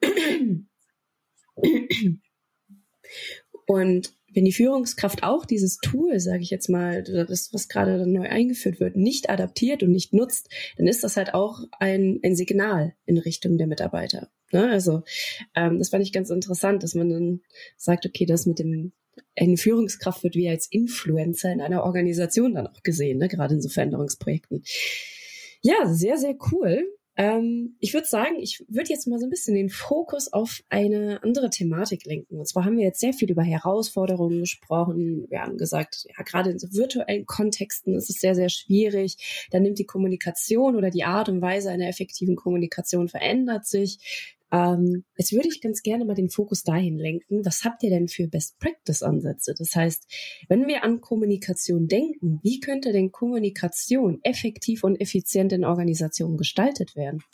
[SPEAKER 3] Und wenn die Führungskraft auch dieses Tool, sage ich jetzt mal, das, was gerade dann neu eingeführt wird, nicht adaptiert und nicht nutzt, dann ist das halt auch ein Signal in Richtung der Mitarbeiter. Ne? Also das fand ich ganz interessant, dass man dann sagt, okay, das mit dem eine Führungskraft wird wie als Influencer in einer Organisation dann auch gesehen, ne? Gerade in so Veränderungsprojekten. Ja, sehr, sehr cool. Ich würde sagen, ich würde jetzt mal so ein bisschen den Fokus auf eine andere Thematik lenken. Und zwar haben wir jetzt sehr viel über Herausforderungen gesprochen. Wir haben gesagt, ja, gerade in so virtuellen Kontexten ist es sehr, sehr schwierig. Da nimmt die Kommunikation oder die Art und Weise einer effektiven Kommunikation verändert sich. Jetzt würde ich ganz gerne mal den Fokus dahin lenken. Was habt ihr denn für Best-Practice-Ansätze? Das heißt, wenn wir an Kommunikation denken, wie könnte denn Kommunikation effektiv und effizient in Organisationen gestaltet werden?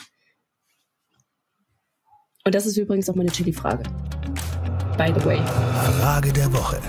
[SPEAKER 3] Und das ist übrigens auch meine Chili-Frage. By the way.
[SPEAKER 1] Frage der Woche.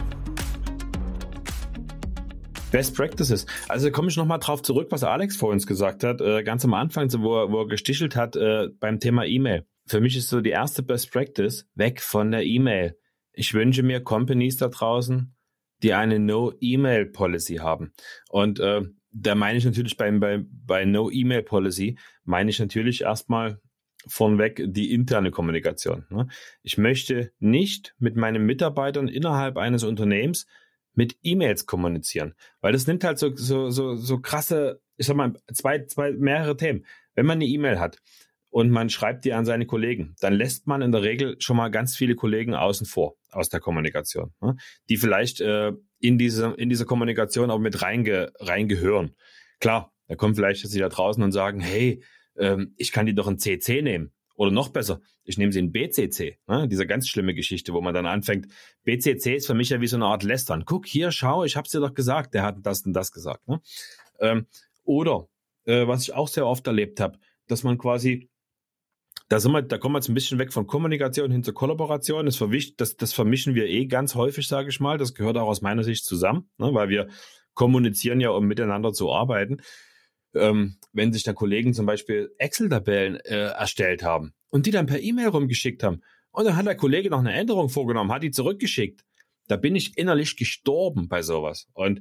[SPEAKER 4] Best Practices. Also komme ich nochmal drauf zurück, was Alex vor uns gesagt hat, ganz am Anfang, wo er gestichelt hat beim Thema E-Mail. Für mich ist so die erste Best Practice, weg von der E-Mail. Ich wünsche mir Companies da draußen, die eine No-E-Mail-Policy haben. Und da meine ich natürlich bei No-E-Mail-Policy, meine ich natürlich erstmal vornweg die interne Kommunikation. Ne? Ich möchte nicht mit meinen Mitarbeitern innerhalb eines Unternehmens mit E-Mails kommunizieren, weil das nimmt halt so krasse, ich sag mal, mehrere Themen. Wenn man eine E-Mail hat und man schreibt die an seine Kollegen, dann lässt man in der Regel schon mal ganz viele Kollegen außen vor aus der Kommunikation, ne? Die vielleicht in diese Kommunikation auch mit reingehören. Klar, da kommen vielleicht sie da draußen und sagen, hey, ich kann die doch in CC nehmen. Oder noch besser, ich nehme sie in BCC, ne? Diese ganz schlimme Geschichte, wo man dann anfängt. BCC ist für mich ja wie so eine Art Lästern. Guck, hier, schau, ich hab's dir doch gesagt, der hat das und das gesagt. Ne? Oder, was ich auch sehr oft erlebt habe, dass man quasi, da kommen wir jetzt ein bisschen weg von Kommunikation hin zur Kollaboration. Das vermischen wir ganz häufig, sage ich mal. Das gehört auch aus meiner Sicht zusammen, ne? Weil wir kommunizieren ja, um miteinander zu arbeiten. Wenn sich da Kollegen zum Beispiel Excel-Tabellen erstellt haben und die dann per E-Mail rumgeschickt haben und dann hat der Kollege noch eine Änderung vorgenommen, hat die zurückgeschickt, da bin ich innerlich gestorben bei sowas. Und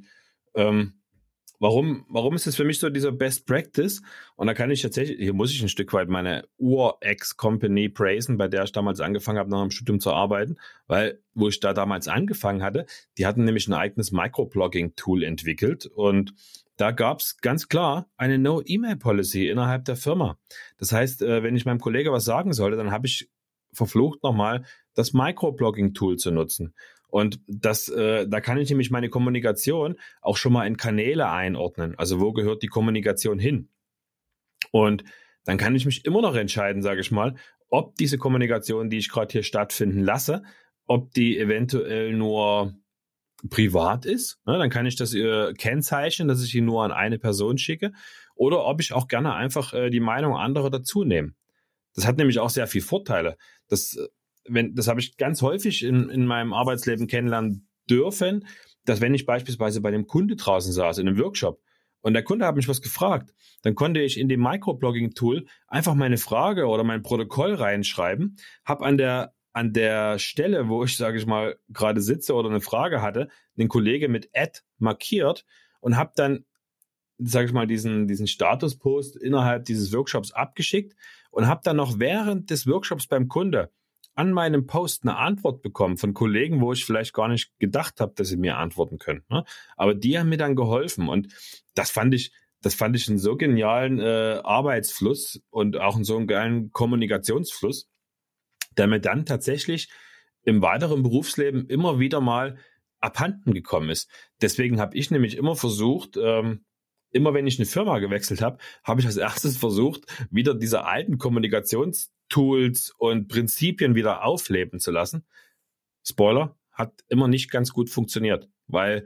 [SPEAKER 4] warum ist das für mich so dieser Best Practice? Und da kann ich tatsächlich, hier muss ich ein Stück weit meine Ur-Ex-Company praisen, bei der ich damals angefangen habe, nach dem Studium zu arbeiten, weil, wo ich da damals angefangen hatte, die hatten nämlich ein eigenes Microblogging-Tool entwickelt und da gab es ganz klar eine No-E-Mail-Policy innerhalb der Firma. Das heißt, wenn ich meinem Kollegen was sagen sollte, dann habe ich verflucht nochmal das Microblogging-Tool zu nutzen. Und da kann ich nämlich meine Kommunikation auch schon mal in Kanäle einordnen. Also wo gehört die Kommunikation hin? Und dann kann ich mich immer noch entscheiden, sage ich mal, ob diese Kommunikation, die ich gerade hier stattfinden lasse, ob die eventuell nur privat ist, ne, dann kann ich das kennzeichnen, dass ich ihn nur an eine Person schicke, oder ob ich auch gerne einfach die Meinung anderer dazu nehme. Das hat nämlich auch sehr viele Vorteile. Das habe ich ganz häufig in meinem Arbeitsleben kennenlernen dürfen, dass wenn ich beispielsweise bei einem Kunde draußen saß, in einem Workshop, und der Kunde hat mich was gefragt, dann konnte ich in dem Microblogging-Tool einfach meine Frage oder mein Protokoll reinschreiben, habe an der Stelle, wo ich, sage ich mal, gerade sitze oder eine Frage hatte, den Kollege mit Add markiert und habe dann, sage ich mal, diesen Statuspost innerhalb dieses Workshops abgeschickt und habe dann noch während des Workshops beim Kunde an meinem Post eine Antwort bekommen von Kollegen, wo ich vielleicht gar nicht gedacht habe, dass sie mir antworten können. Ne? Aber die haben mir dann geholfen und das fand ich einen so genialen Arbeitsfluss und auch einen so einen geilen Kommunikationsfluss, der mir dann tatsächlich im weiteren Berufsleben immer wieder mal abhanden gekommen ist. Deswegen habe ich nämlich immer versucht, immer wenn ich eine Firma gewechselt habe, habe ich als erstes versucht, wieder diese alten Kommunikationstools und Prinzipien wieder aufleben zu lassen. Spoiler, hat immer nicht ganz gut funktioniert, weil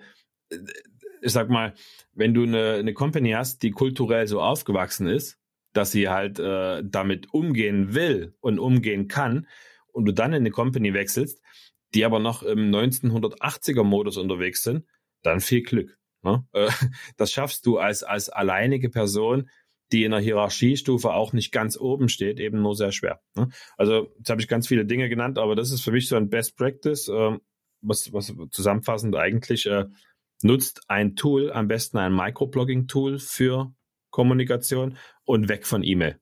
[SPEAKER 4] ich sag mal, wenn du eine Company hast, die kulturell so aufgewachsen ist, dass sie halt damit umgehen will und umgehen kann und du dann in eine Company wechselst, die aber noch im 1980er-Modus unterwegs sind, dann viel Glück. Ne? Das schaffst du als alleinige Person, die in der Hierarchiestufe auch nicht ganz oben steht, eben nur sehr schwer. Ne? Also jetzt habe ich ganz viele Dinge genannt, aber das ist für mich so ein Best Practice, was zusammenfassend eigentlich nutzt ein Tool, am besten ein Microblogging-Tool für Kommunikation und weg von E-Mail.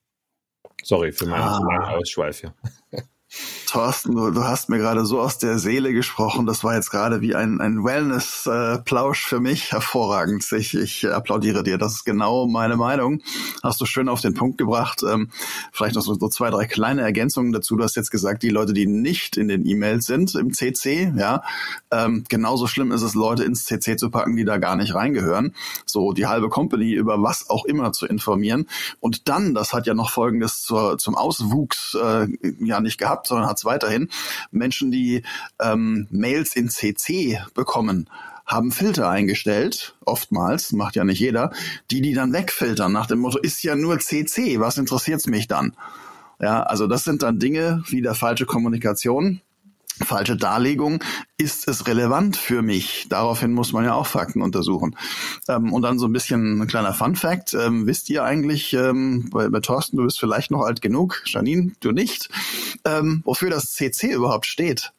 [SPEAKER 4] Sorry für meinen langen Ausschweif hier.
[SPEAKER 2] Thorsten, du hast mir gerade so aus der Seele gesprochen. Das war jetzt gerade wie ein Wellness-Plausch für mich. Hervorragend. Ich applaudiere dir. Das ist genau meine Meinung. Hast du schön auf den Punkt gebracht. Vielleicht noch so 2, 3 kleine Ergänzungen dazu. Du hast jetzt gesagt, die Leute, die nicht in den E-Mails sind, im CC, ja, genauso schlimm ist es, Leute ins CC zu packen, die da gar nicht reingehören. So die halbe Company über was auch immer zu informieren. Und dann, das hat ja noch Folgendes zum Auswuchs ja nicht gehabt, sondern hat es weiterhin. Menschen, die Mails in CC bekommen, haben Filter eingestellt, oftmals, macht ja nicht jeder, die dann wegfiltern nach dem Motto, ist ja nur CC, was interessiert's mich dann? Ja, also das sind dann Dinge wie der falsche Kommunikation, falsche Darlegung. Ist es relevant für mich? Daraufhin muss man ja auch Fakten untersuchen. Und dann so ein bisschen ein kleiner Fun-Fact. Wisst ihr eigentlich, bei Thorsten, du bist vielleicht noch alt genug, Janine, du nicht, wofür das CC überhaupt steht?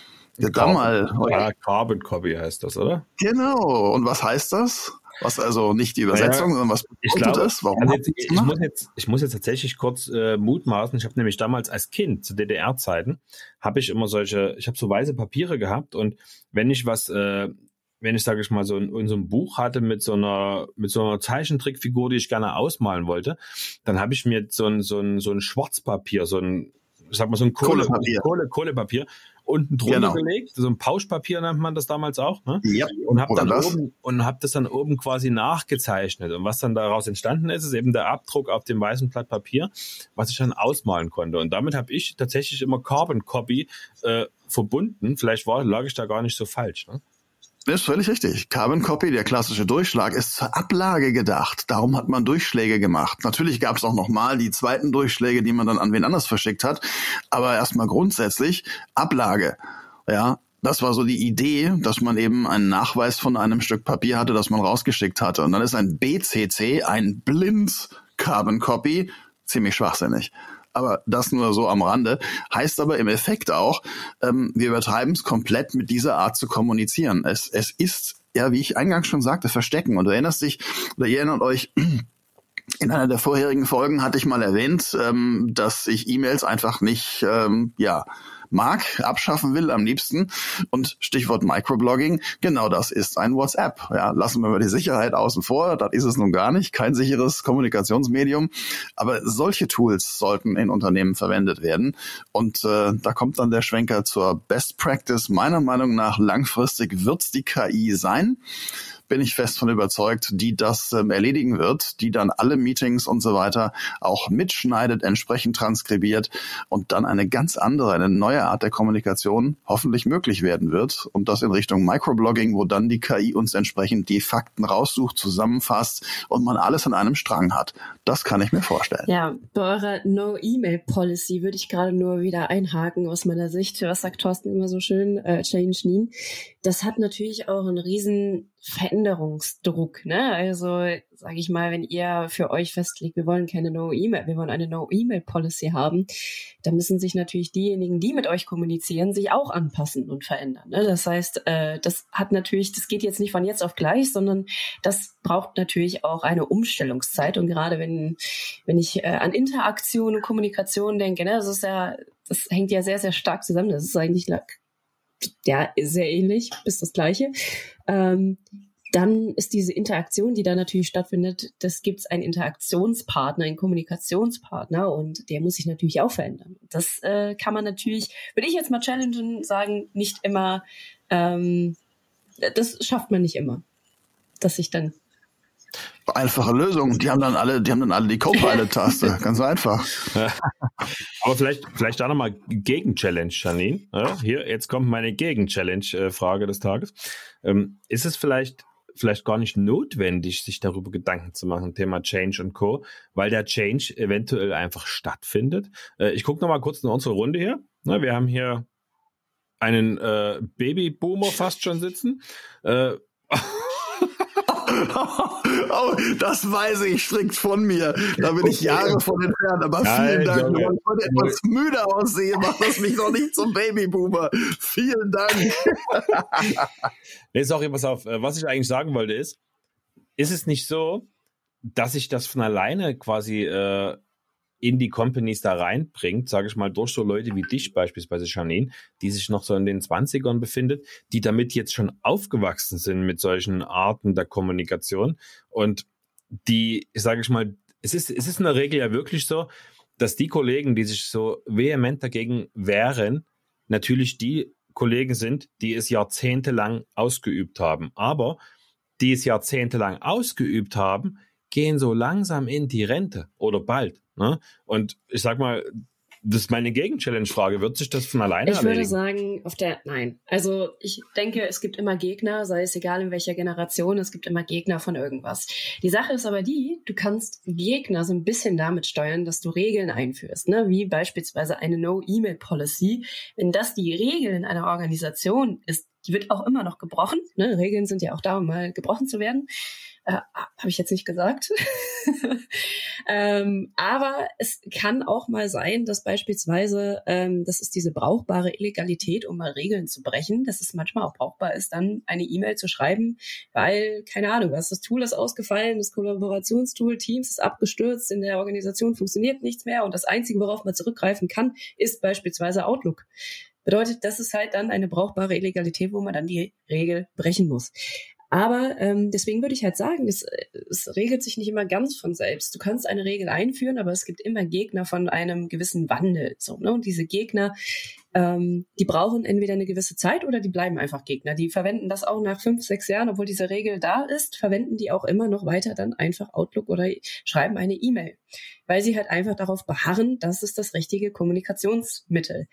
[SPEAKER 4] Carbon Copy heißt das, oder?
[SPEAKER 2] Genau. Und was heißt das? Was also nicht die Übersetzung, sondern was bedeutet das? Warum?
[SPEAKER 4] Also ich muss jetzt tatsächlich kurz mutmaßen. Ich habe nämlich damals als Kind zu DDR-Zeiten habe ich immer ich habe so weiße Papiere gehabt und wenn ich sage ich mal so in so einem Buch hatte mit so einer Zeichentrickfigur, die ich gerne ausmalen wollte, dann habe ich mir so ein Schwarzpapier, so ein Kohlepapier unten drunter gelegt, so ein Pauschpapier nennt man das damals auch, ne?
[SPEAKER 2] Ja.
[SPEAKER 4] Und habe das dann oben quasi nachgezeichnet. Und was dann daraus entstanden ist eben der Abdruck auf dem weißen Blatt Papier, was ich dann ausmalen konnte. Und damit habe ich tatsächlich immer Carbon Copy verbunden. Vielleicht lag ich da gar nicht so falsch, ne?
[SPEAKER 2] Das ist völlig richtig. Carbon Copy, der klassische Durchschlag, ist zur Ablage gedacht. Darum hat man Durchschläge gemacht. Natürlich gab es auch nochmal die zweiten Durchschläge, die man dann an wen anders verschickt hat. Aber erstmal grundsätzlich Ablage. Ja, das war so die Idee, dass man eben einen Nachweis von einem Stück Papier hatte, das man rausgeschickt hatte. Und dann ist ein BCC, ein Blind Carbon Copy, ziemlich schwachsinnig. Aber das nur so am Rande, heißt aber im Effekt auch, wir übertreiben es komplett mit dieser Art zu kommunizieren. Es ist, ja, wie ich eingangs schon sagte, Verstecken. Und du erinnerst dich, oder ihr erinnert euch, in einer der vorherigen Folgen hatte ich mal erwähnt, dass ich E-Mails einfach nicht, mag, abschaffen will am liebsten. Und Stichwort Microblogging, genau das ist ein WhatsApp. Ja, lassen wir mal die Sicherheit außen vor, das ist es nun gar nicht, kein sicheres Kommunikationsmedium. Aber solche Tools sollten in Unternehmen verwendet werden. Und da kommt dann der Schwenker zur Best Practice. Meiner Meinung nach langfristig wird's die KI sein. Bin ich fest von überzeugt, die das erledigen wird, die dann alle Meetings und so weiter auch mitschneidet, entsprechend transkribiert und dann eine ganz andere, eine neue Art der Kommunikation hoffentlich möglich werden wird. Und das in Richtung Microblogging, wo dann die KI uns entsprechend die Fakten raussucht, zusammenfasst und man alles an einem Strang hat. Das kann ich mir vorstellen.
[SPEAKER 3] Ja, bei eurer No-E-Mail-Policy würde ich gerade nur wieder einhaken aus meiner Sicht. Was sagt Thorsten immer so schön? Change Nien. Das hat natürlich auch einen riesen Veränderungsdruck, ne? Also, sage ich mal, wenn ihr für euch festlegt, wir wollen keine No-E-Mail, wir wollen eine No-E-Mail-Policy haben, dann müssen sich natürlich diejenigen, die mit euch kommunizieren, sich auch anpassen und verändern, ne? Das heißt, das geht jetzt nicht von jetzt auf gleich, sondern das braucht natürlich auch eine Umstellungszeit. Und gerade wenn ich an Interaktion und Kommunikation denke, ne, das ist ja das hängt ja sehr, sehr stark zusammen. Das ist eigentlich ja sehr ähnlich, bis das Gleiche. Dann ist diese Interaktion, die da natürlich stattfindet, das gibt es einen Interaktionspartner, einen Kommunikationspartner und der muss sich natürlich auch verändern. Das kann man natürlich, würde ich jetzt mal challengen, sagen, nicht immer, das schafft man nicht immer, dass sich dann...
[SPEAKER 2] Einfache Lösung. Die haben dann alle die Copilot-Taste. Ganz einfach.
[SPEAKER 4] Aber vielleicht da nochmal Gegen-Challenge, Janine. Ja, hier, jetzt kommt meine Gegen-Challenge-Frage des Tages. Ist es vielleicht gar nicht notwendig, sich darüber Gedanken zu machen, Thema Change und Co., weil der Change eventuell einfach stattfindet? Ich gucke nochmal kurz in unsere Runde hier. Wir haben hier einen Babyboomer fast schon sitzen.
[SPEAKER 2] Oh, das weiß ich strikt von mir. Da bin ich Jahre von entfernt. Aber vielen Dank. Wenn ich heute etwas müde aussehe, macht das mich noch nicht zum Babyboomer. Vielen Dank.
[SPEAKER 4] Nee, sorry, pass auf. Was ich eigentlich sagen wollte ist es nicht so, dass sich das von alleine quasi in die Companies da reinbringt, sage ich mal, durch so Leute wie dich beispielsweise, Janine, die sich noch so in den 20ern befindet, die damit jetzt schon aufgewachsen sind mit solchen Arten der Kommunikation und die, sage ich mal, es ist in der Regel ja wirklich so, dass die Kollegen, die sich so vehement dagegen wehren, natürlich die Kollegen sind, die es jahrzehntelang ausgeübt haben, aber die es jahrzehntelang ausgeübt haben, gehen so langsam in die Rente oder bald. Ne? Und ich sag mal, das ist meine Gegen-Challenge-Frage. Wird sich das von alleine erledigen?
[SPEAKER 3] Ich würde sagen, nein. Also ich denke, es gibt immer Gegner, sei es egal in welcher Generation, es gibt immer Gegner von irgendwas. Die Sache ist aber du kannst Gegner so ein bisschen damit steuern, dass du Regeln einführst, ne? Wie beispielsweise eine No-E-Mail-Policy. Wenn das die Regel in einer Organisation ist, die wird auch immer noch gebrochen. Ne? Regeln sind ja auch da, um mal gebrochen zu werden. Habe ich jetzt nicht gesagt. Aber es kann auch mal sein, dass beispielsweise, das ist diese brauchbare Illegalität, um mal Regeln zu brechen, dass es manchmal auch brauchbar ist, dann eine E-Mail zu schreiben, weil, keine Ahnung, das Tool ist ausgefallen, das Kollaborationstool Teams ist abgestürzt, in der Organisation funktioniert nichts mehr und das Einzige, worauf man zurückgreifen kann, ist beispielsweise Outlook. Bedeutet, das ist halt dann eine brauchbare Illegalität, wo man dann die Regel brechen muss. Aber deswegen würde ich halt sagen, es regelt sich nicht immer ganz von selbst. Du kannst eine Regel einführen, aber es gibt immer Gegner von einem gewissen Wandel. So, ne? Und diese Gegner, die brauchen entweder eine gewisse Zeit oder die bleiben einfach Gegner. Die verwenden das auch nach 5, 6 Jahren, obwohl diese Regel da ist, verwenden die auch immer noch weiter dann einfach Outlook oder schreiben eine E-Mail. Weil sie halt einfach darauf beharren, das ist das richtige Kommunikationsmittel.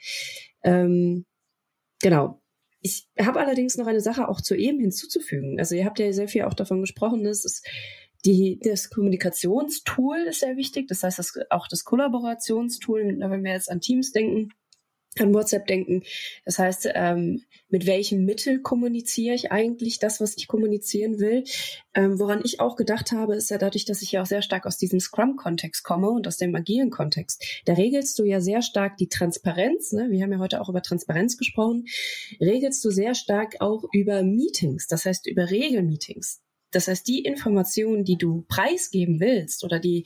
[SPEAKER 3] Genau. Ich habe allerdings noch eine Sache auch zu eben hinzuzufügen. Also ihr habt ja sehr viel auch davon gesprochen, das Kommunikationstool ist sehr wichtig. Das heißt, auch das Kollaborationstool, wenn wir jetzt an Teams denken, an WhatsApp denken. Das heißt, mit welchem Mittel kommuniziere ich eigentlich das, was ich kommunizieren will? Woran ich auch gedacht habe, ist ja dadurch, dass ich ja auch sehr stark aus diesem Scrum-Kontext komme und aus dem agilen Kontext. Da regelst du ja sehr stark die Transparenz, ne? Wir haben ja heute auch über Transparenz gesprochen. Regelst du sehr stark auch über Meetings, das heißt über Regelmeetings. Das heißt, die Informationen, die du preisgeben willst oder die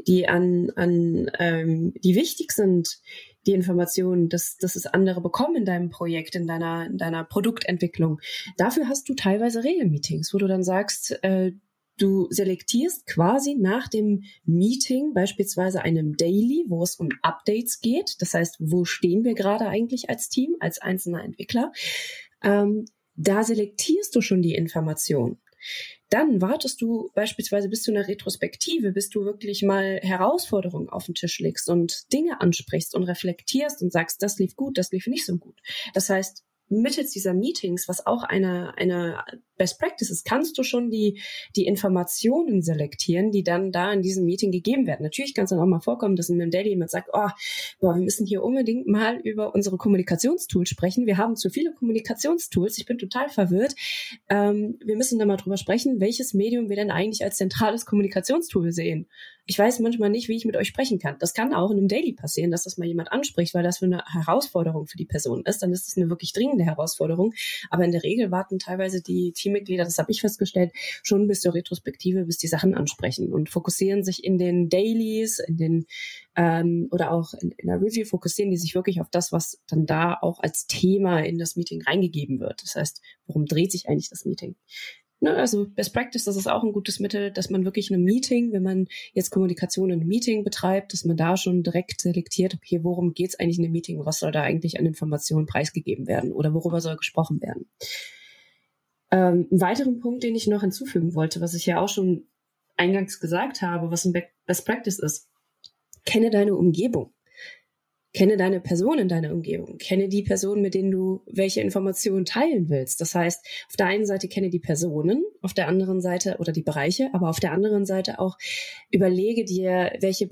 [SPEAKER 3] wichtig sind, die Informationen, dass es andere bekommen in deinem Projekt, in deiner Produktentwicklung. Dafür hast du teilweise Regelmeetings, wo du dann sagst, du selektierst quasi nach dem Meeting, beispielsweise einem Daily, wo es um Updates geht. Das heißt, wo stehen wir gerade eigentlich als Team, als einzelner Entwickler? Da selektierst du schon die Informationen. Dann wartest du beispielsweise bis zu einer Retrospektive, bis du wirklich mal Herausforderungen auf den Tisch legst und Dinge ansprichst und reflektierst und sagst, das lief gut, das lief nicht so gut. Das heißt, mittels dieser Meetings, was auch eine Best Practice ist, kannst du schon die Informationen selektieren, die dann da in diesem Meeting gegeben werden. Natürlich kann es dann auch mal vorkommen, dass in einem Daily jemand sagt, wir müssen hier unbedingt mal über unsere Kommunikationstools sprechen. Wir haben zu viele Kommunikationstools. Ich bin total verwirrt. Wir müssen da mal drüber sprechen, welches Medium wir denn eigentlich als zentrales Kommunikationstool sehen. ich weiß manchmal nicht, wie ich mit euch sprechen kann. Das kann auch in einem Daily passieren, dass das mal jemand anspricht, weil das für eine Herausforderung für die Person ist. Dann ist es eine wirklich dringende Herausforderung. Aber in der Regel warten teilweise die Teammitglieder, das habe ich festgestellt, schon bis zur Retrospektive, bis die Sachen ansprechen und fokussieren sich in den Dailies, in den oder auch in der Review fokussieren die sich wirklich auf das, was dann da auch als Thema in das Meeting reingegeben wird. Das heißt, worum dreht sich eigentlich das Meeting? Also Best Practice, das ist auch ein gutes Mittel, dass man wirklich in einem Meeting, wenn man jetzt Kommunikation in einem Meeting betreibt, dass man da schon direkt selektiert, okay, worum geht es eigentlich in dem Meeting, was soll da eigentlich an Informationen preisgegeben werden oder worüber soll gesprochen werden. Einen weiteren Punkt, den ich noch hinzufügen wollte, was ich ja auch schon eingangs gesagt habe, was ein Best Practice ist: Kenne deine Umgebung. Kenne deine Person in deiner Umgebung. Kenne die Personen, mit denen du welche Informationen teilen willst. Das heißt, auf der einen Seite kenne die Personen, auf der anderen Seite oder die Bereiche, aber auf der anderen Seite auch überlege dir, für welche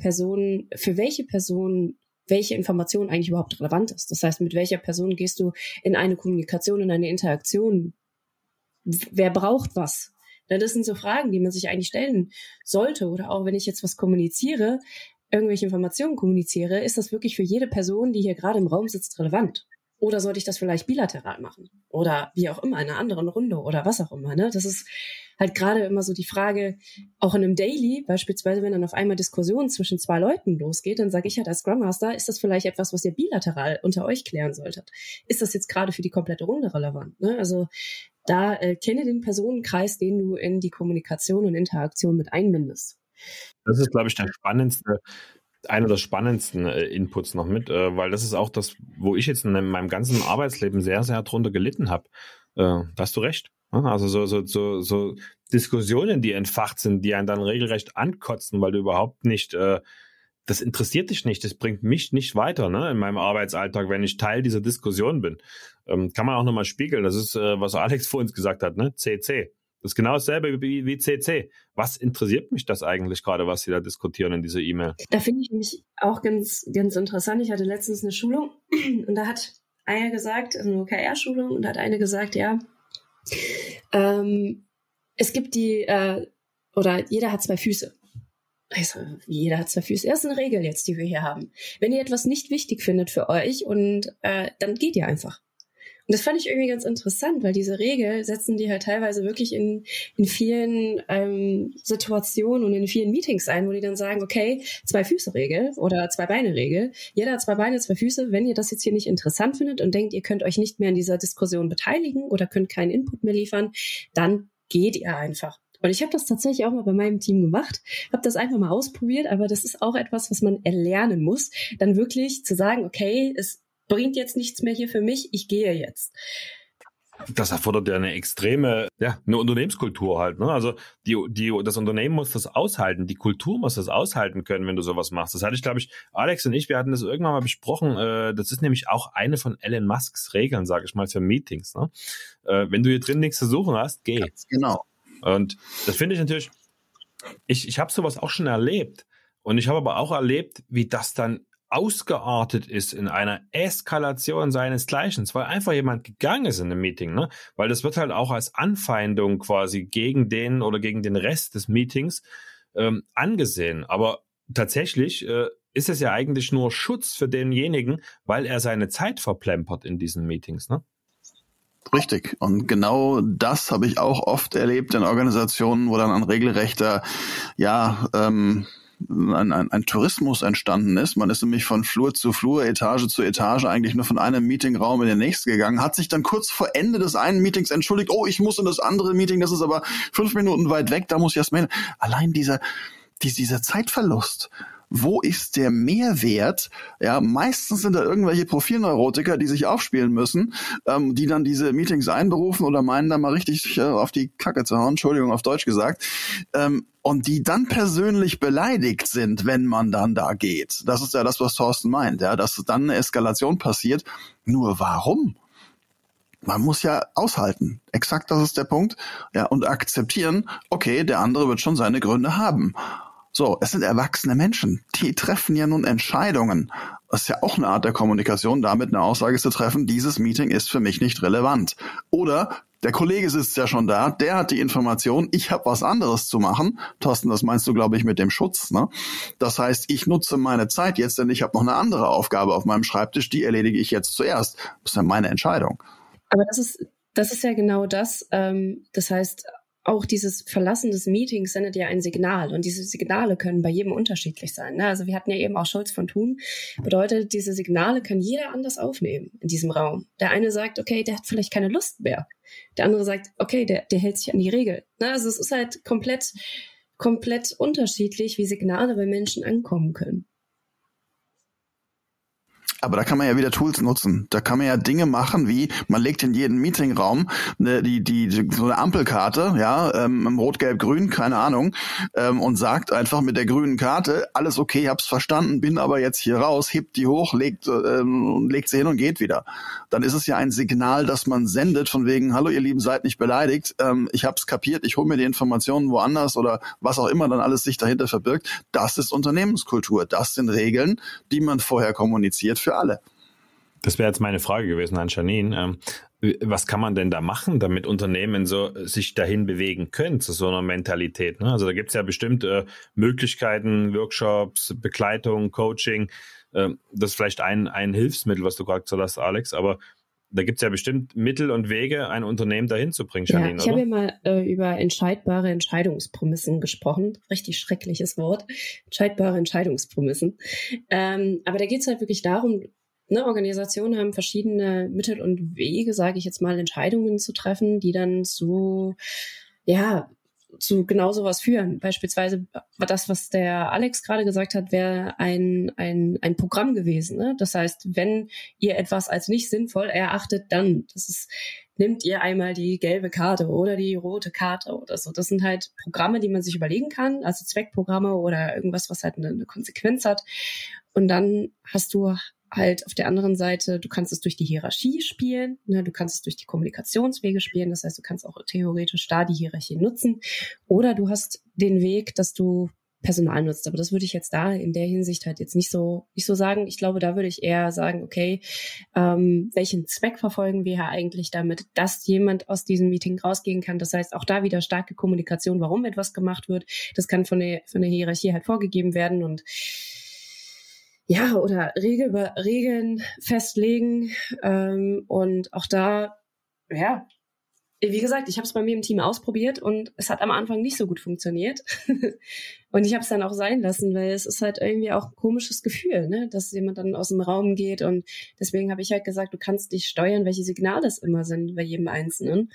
[SPEAKER 3] Person welche Information eigentlich überhaupt relevant ist. Das heißt, mit welcher Person gehst du in eine Kommunikation, in eine Interaktion? Wer braucht was? Das sind so Fragen, die man sich eigentlich stellen sollte. Oder auch, wenn ich jetzt was kommuniziere, irgendwelche Informationen kommuniziere, ist das wirklich für jede Person, die hier gerade im Raum sitzt, relevant? Oder sollte ich das vielleicht bilateral machen? Oder wie auch immer, in einer anderen Runde oder was auch immer. Ne? Das ist halt gerade immer so die Frage, auch in einem Daily, beispielsweise, wenn dann auf einmal Diskussionen zwischen zwei Leuten losgeht, dann sage ich halt als Scrum Master, ist das vielleicht etwas, was ihr bilateral unter euch klären solltet? Ist das jetzt gerade für die komplette Runde relevant? Ne? Also da kenne den Personenkreis, den du in die Kommunikation und Interaktion mit einbindest.
[SPEAKER 4] Das ist, glaube ich, einer der spannendsten Inputs noch mit, weil das ist auch das, wo ich jetzt in meinem ganzen Arbeitsleben sehr, sehr drunter gelitten habe. Da hast du recht. Also so Diskussionen, die entfacht sind, die einen dann regelrecht ankotzen, weil du überhaupt nicht, das interessiert dich nicht, das bringt mich nicht weiter, ne, in meinem Arbeitsalltag, wenn ich Teil dieser Diskussion bin. Kann man auch nochmal spiegeln. Das ist, was Alex vor uns gesagt hat, ne, CC. Das ist genau dasselbe wie CC. Was interessiert mich das eigentlich gerade, was Sie da diskutieren in dieser E-Mail?
[SPEAKER 3] Da finde ich mich auch ganz, ganz interessant. Ich hatte letztens eine Schulung und da hat einer gesagt, also eine OKR-Schulung, und da hat eine gesagt, ja, es gibt oder jeder hat zwei Füße. Also, jeder hat zwei Füße. Das ist eine Regel jetzt, die wir hier haben. Wenn ihr etwas nicht wichtig findet für euch, und dann geht ihr einfach. Und das fand ich irgendwie ganz interessant, weil diese Regel setzen die halt teilweise wirklich in vielen Situationen und in vielen Meetings ein, wo die dann sagen, okay, Zwei-Füße-Regel oder Zwei-Beine-Regel. Jeder hat zwei Beine, zwei Füße. Wenn ihr das jetzt hier nicht interessant findet und denkt, ihr könnt euch nicht mehr in dieser Diskussion beteiligen oder könnt keinen Input mehr liefern, dann geht ihr einfach. Und ich habe das tatsächlich auch mal bei meinem Team gemacht, habe das einfach mal ausprobiert, aber das ist auch etwas, was man erlernen muss, dann wirklich zu sagen, okay, es bringt jetzt nichts mehr hier für mich, ich gehe jetzt.
[SPEAKER 4] Das erfordert ja eine extreme, eine Unternehmenskultur halt, ne? Also das Unternehmen muss das aushalten, die Kultur muss das aushalten können, wenn du sowas machst. Das hatte ich, glaube ich, Alex und ich, wir hatten das irgendwann mal besprochen. Das ist nämlich auch eine von Elon Musks Regeln, sage ich mal, für Meetings. Ne? Wenn du hier drin nichts zu suchen hast, geh.
[SPEAKER 2] Ganz genau.
[SPEAKER 4] Und das finde ich natürlich, ich habe sowas auch schon erlebt. Und ich habe aber auch erlebt, wie das dann ausgeartet ist in einer Eskalation seinesgleichen, weil einfach jemand gegangen ist in einem Meeting, ne? Weil das wird halt auch als Anfeindung quasi gegen den oder gegen den Rest des Meetings angesehen. Aber tatsächlich ist es ja eigentlich nur Schutz für denjenigen, weil er seine Zeit verplempert in diesen Meetings, ne?
[SPEAKER 2] Richtig. Und genau das habe ich auch oft erlebt in Organisationen, wo dann ein regelrechter, ein Tourismus entstanden ist. Man ist nämlich von Flur zu Flur, Etage zu Etage, eigentlich nur von einem Meetingraum in den nächsten gegangen, hat sich dann kurz vor Ende des einen Meetings entschuldigt, oh, ich muss in das andere Meeting, das ist aber 5 Minuten weit weg, da muss ich erst mal hin. Allein dieser Zeitverlust. Wo ist der Mehrwert? Ja, meistens sind da irgendwelche Profilneurotiker, die sich aufspielen müssen, die dann diese Meetings einberufen oder meinen, da mal richtig auf die Kacke zu hauen, Entschuldigung, auf Deutsch gesagt, und die dann persönlich beleidigt sind, wenn man dann da geht. Das ist ja das, was Thorsten meint, ja, dass dann eine Eskalation passiert. Nur warum? Man muss ja aushalten. Exakt, das ist der Punkt. Ja, und akzeptieren, okay, der andere wird schon seine Gründe haben. So, es sind erwachsene Menschen, die treffen ja nun Entscheidungen. Das ist ja auch eine Art der Kommunikation, damit eine Aussage zu treffen, dieses Meeting ist für mich nicht relevant. Oder Der Kollege sitzt ja schon da, der hat die Information, ich habe was anderes zu machen. Thorsten, das meinst du, glaube ich, mit dem Schutz, ne? Das heißt, ich nutze meine Zeit jetzt, denn ich habe noch eine andere Aufgabe auf meinem Schreibtisch, die erledige ich jetzt zuerst. Das ist ja meine Entscheidung.
[SPEAKER 3] Aber das ist ja genau das. Das heißt, auch dieses Verlassen des Meetings sendet ja ein Signal und diese Signale können bei jedem unterschiedlich sein. Ne? Also wir hatten ja eben auch Schulz von Thun. Bedeutet, diese Signale kann jeder anders aufnehmen in diesem Raum. Der eine sagt, okay, der hat vielleicht keine Lust mehr. Der andere sagt, okay, der hält sich an die Regel. Ne? Also es ist halt komplett unterschiedlich, wie Signale bei Menschen ankommen können.
[SPEAKER 2] Aber da kann man ja wieder Tools nutzen. Da kann man ja Dinge machen, wie man legt in jeden Meetingraum so eine Ampelkarte, ja, Rot, Gelb, Grün, keine Ahnung, und sagt einfach mit der grünen Karte, alles okay, hab's verstanden, bin aber jetzt hier raus, hebt die hoch, legt sie hin und geht wieder. Dann ist es ja ein Signal, das man sendet von wegen, hallo ihr Lieben, seid nicht beleidigt, ich hab's kapiert, ich hole mir die Informationen woanders oder was auch immer dann alles sich dahinter verbirgt. Das ist Unternehmenskultur. Das sind Regeln, die man vorher kommuniziert für alle.
[SPEAKER 4] Das wäre jetzt meine Frage gewesen an Janine. Was kann man denn da machen, damit Unternehmen sich dahin bewegen können zu so einer Mentalität? Ne? Also da gibt es ja bestimmt Möglichkeiten, Workshops, Begleitung, Coaching. Das ist vielleicht ein Hilfsmittel, was du gerade gesagt hast, Alex, aber da gibt es ja bestimmt Mittel und Wege, ein Unternehmen dahin zu bringen, Janine,
[SPEAKER 3] ja, ich habe ja mal über entscheidbare Entscheidungsprämissen gesprochen. Richtig schreckliches Wort. Entscheidbare Entscheidungsprämissen. Aber da geht es halt wirklich darum, ne, Organisationen haben verschiedene Mittel und Wege, sage ich jetzt mal, Entscheidungen zu treffen, die dann zu genau sowas führen. Beispielsweise das, was der Alex gerade gesagt hat, wäre ein Programm gewesen. Ne? Das heißt, wenn ihr etwas als nicht sinnvoll erachtet, dann nehmt ihr einmal die gelbe Karte oder die rote Karte oder so. Das sind halt Programme, die man sich überlegen kann, also Zweckprogramme oder irgendwas, was halt eine Konsequenz hat. Und dann hast du halt auf der anderen Seite, du kannst es durch die Hierarchie spielen, ne, du kannst es durch die Kommunikationswege spielen, das heißt, du kannst auch theoretisch da die Hierarchie nutzen, oder du hast den Weg, dass du Personal nutzt, aber das würde ich jetzt da in der Hinsicht halt jetzt nicht so sagen. Ich glaube, da würde ich eher sagen, okay, welchen Zweck verfolgen wir hier eigentlich damit, dass jemand aus diesem Meeting rausgehen kann. Das heißt, auch da wieder starke Kommunikation, warum etwas gemacht wird. Das kann von der Hierarchie halt vorgegeben werden und ja, oder Regeln festlegen und auch da, ja, wie gesagt, ich habe es bei mir im Team ausprobiert und es hat am Anfang nicht so gut funktioniert und ich habe es dann auch sein lassen, weil es ist halt irgendwie auch ein komisches Gefühl, ne, dass jemand dann aus dem Raum geht und deswegen habe ich halt gesagt, du kannst nicht steuern, welche Signale es immer sind bei jedem Einzelnen.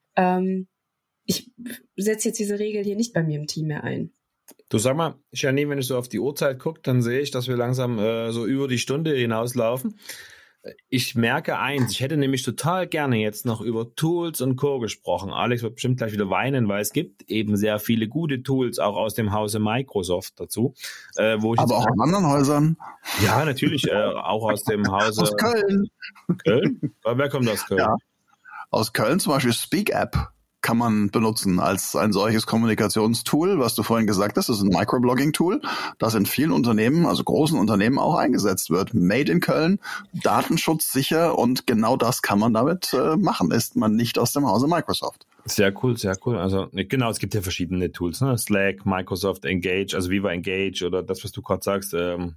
[SPEAKER 3] Ich setze jetzt diese Regel hier nicht bei mir im Team mehr ein.
[SPEAKER 4] Du, sag mal, Janine, wenn ich so auf die Uhrzeit gucke, dann sehe ich, dass wir langsam so über die Stunde hinauslaufen. Ich merke eins, ich hätte nämlich total gerne jetzt noch über Tools und Co. gesprochen. Alex wird bestimmt gleich wieder weinen, weil es gibt eben sehr viele gute Tools auch aus dem Hause Microsoft dazu. Wo ich
[SPEAKER 2] aber auch in anderen Häusern?
[SPEAKER 4] Ja, natürlich, auch aus dem Hause...
[SPEAKER 2] Aus Köln.
[SPEAKER 4] Köln? Wer kommt aus Köln?
[SPEAKER 2] Ja. Aus Köln zum Beispiel Speak App kann man benutzen als ein solches Kommunikationstool, was du vorhin gesagt hast. Das ist ein Microblogging-Tool, das in vielen Unternehmen, also großen Unternehmen auch eingesetzt wird. Made in Köln, datenschutzsicher und genau das kann man damit machen. Ist man nicht aus dem Hause Microsoft.
[SPEAKER 4] Sehr cool, sehr cool. Also genau, es gibt ja verschiedene Tools, ne? Slack, Microsoft Engage, also Viva Engage oder das, was du gerade sagst.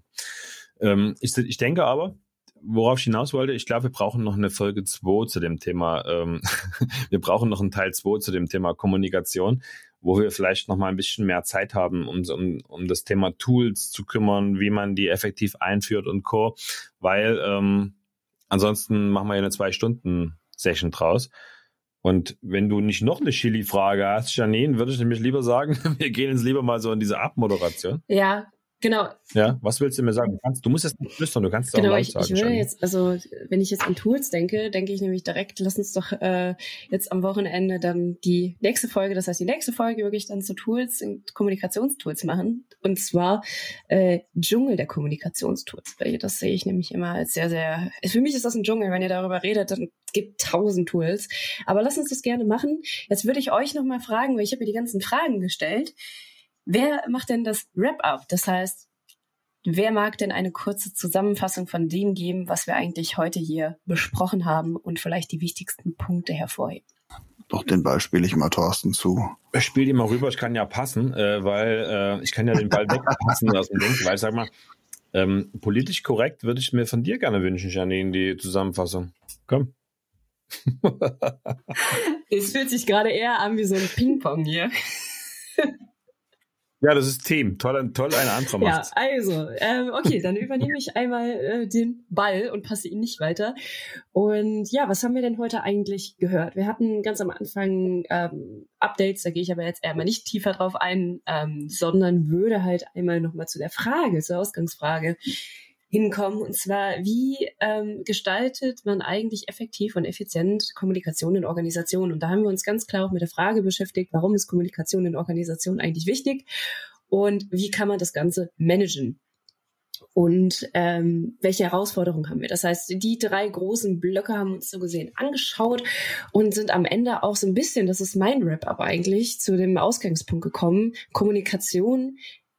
[SPEAKER 4] Ich denke aber, worauf ich hinaus wollte, ich glaube, wir brauchen noch eine Folge 2 zu dem Thema, wir brauchen noch einen Teil 2 zu dem Thema Kommunikation, wo wir vielleicht noch mal ein bisschen mehr Zeit haben, um das Thema Tools zu kümmern, wie man die effektiv einführt und Co., weil ansonsten machen wir ja eine 2-Stunden-Session draus. Und wenn du nicht noch eine Chili-Frage hast, Janine, würde ich nämlich lieber sagen, wir gehen jetzt lieber mal so in diese Abmoderation.
[SPEAKER 3] Ja, genau.
[SPEAKER 4] Ja, was willst du mir sagen? Du musst es nicht flüstern, du kannst es auch laut sagen.
[SPEAKER 3] Ich würde jetzt, also wenn ich jetzt an Tools denke ich nämlich direkt, lass uns doch jetzt am Wochenende dann die nächste Folge, das heißt die nächste Folge wirklich dann zu Tools und Kommunikationstools machen. Und zwar Dschungel der Kommunikationstools. Weil das sehe ich nämlich immer als sehr, sehr, für mich ist das ein Dschungel, wenn ihr darüber redet, dann gibt 1000 Tools. Aber lasst uns das gerne machen. Jetzt würde ich euch nochmal fragen, weil ich habe mir die ganzen Fragen gestellt. Wer macht denn das Wrap-up? Das heißt, wer mag denn eine kurze Zusammenfassung von dem geben, was wir eigentlich heute hier besprochen haben und vielleicht die wichtigsten Punkte hervorheben?
[SPEAKER 2] Doch, den Ball spiele ich mal Thorsten zu.
[SPEAKER 4] Ich spiele die mal rüber, ich kann ja passen, weil ich kann ja den Ball wegpassen aus dem Ding, weil ich sag mal, politisch korrekt würde ich mir von dir gerne wünschen, Janine, die Zusammenfassung. Komm.
[SPEAKER 3] Es fühlt sich gerade eher an wie so ein Ping-Pong hier.
[SPEAKER 4] Ja, das ist Team. Toll, ein anderer macht.
[SPEAKER 3] Ja, also, okay, dann übernehme ich einmal den Ball und passe ihn nicht weiter. Und ja, was haben wir denn heute eigentlich gehört? Wir hatten ganz am Anfang Updates, da gehe ich aber jetzt eher mal nicht tiefer drauf ein, sondern würde halt einmal nochmal zu der Frage, zur Ausgangsfrage hinkommen. Und zwar, wie gestaltet man eigentlich effektiv und effizient Kommunikation in Organisationen? Und da haben wir uns ganz klar auch mit der Frage beschäftigt, warum ist Kommunikation in Organisationen eigentlich wichtig und wie kann man das Ganze managen? Und welche Herausforderungen haben wir? Das heißt, die 3 großen Blöcke haben wir uns so gesehen angeschaut und sind am Ende auch so ein bisschen, das ist mein Wrap-up eigentlich, zu dem Ausgangspunkt gekommen. Kommunikation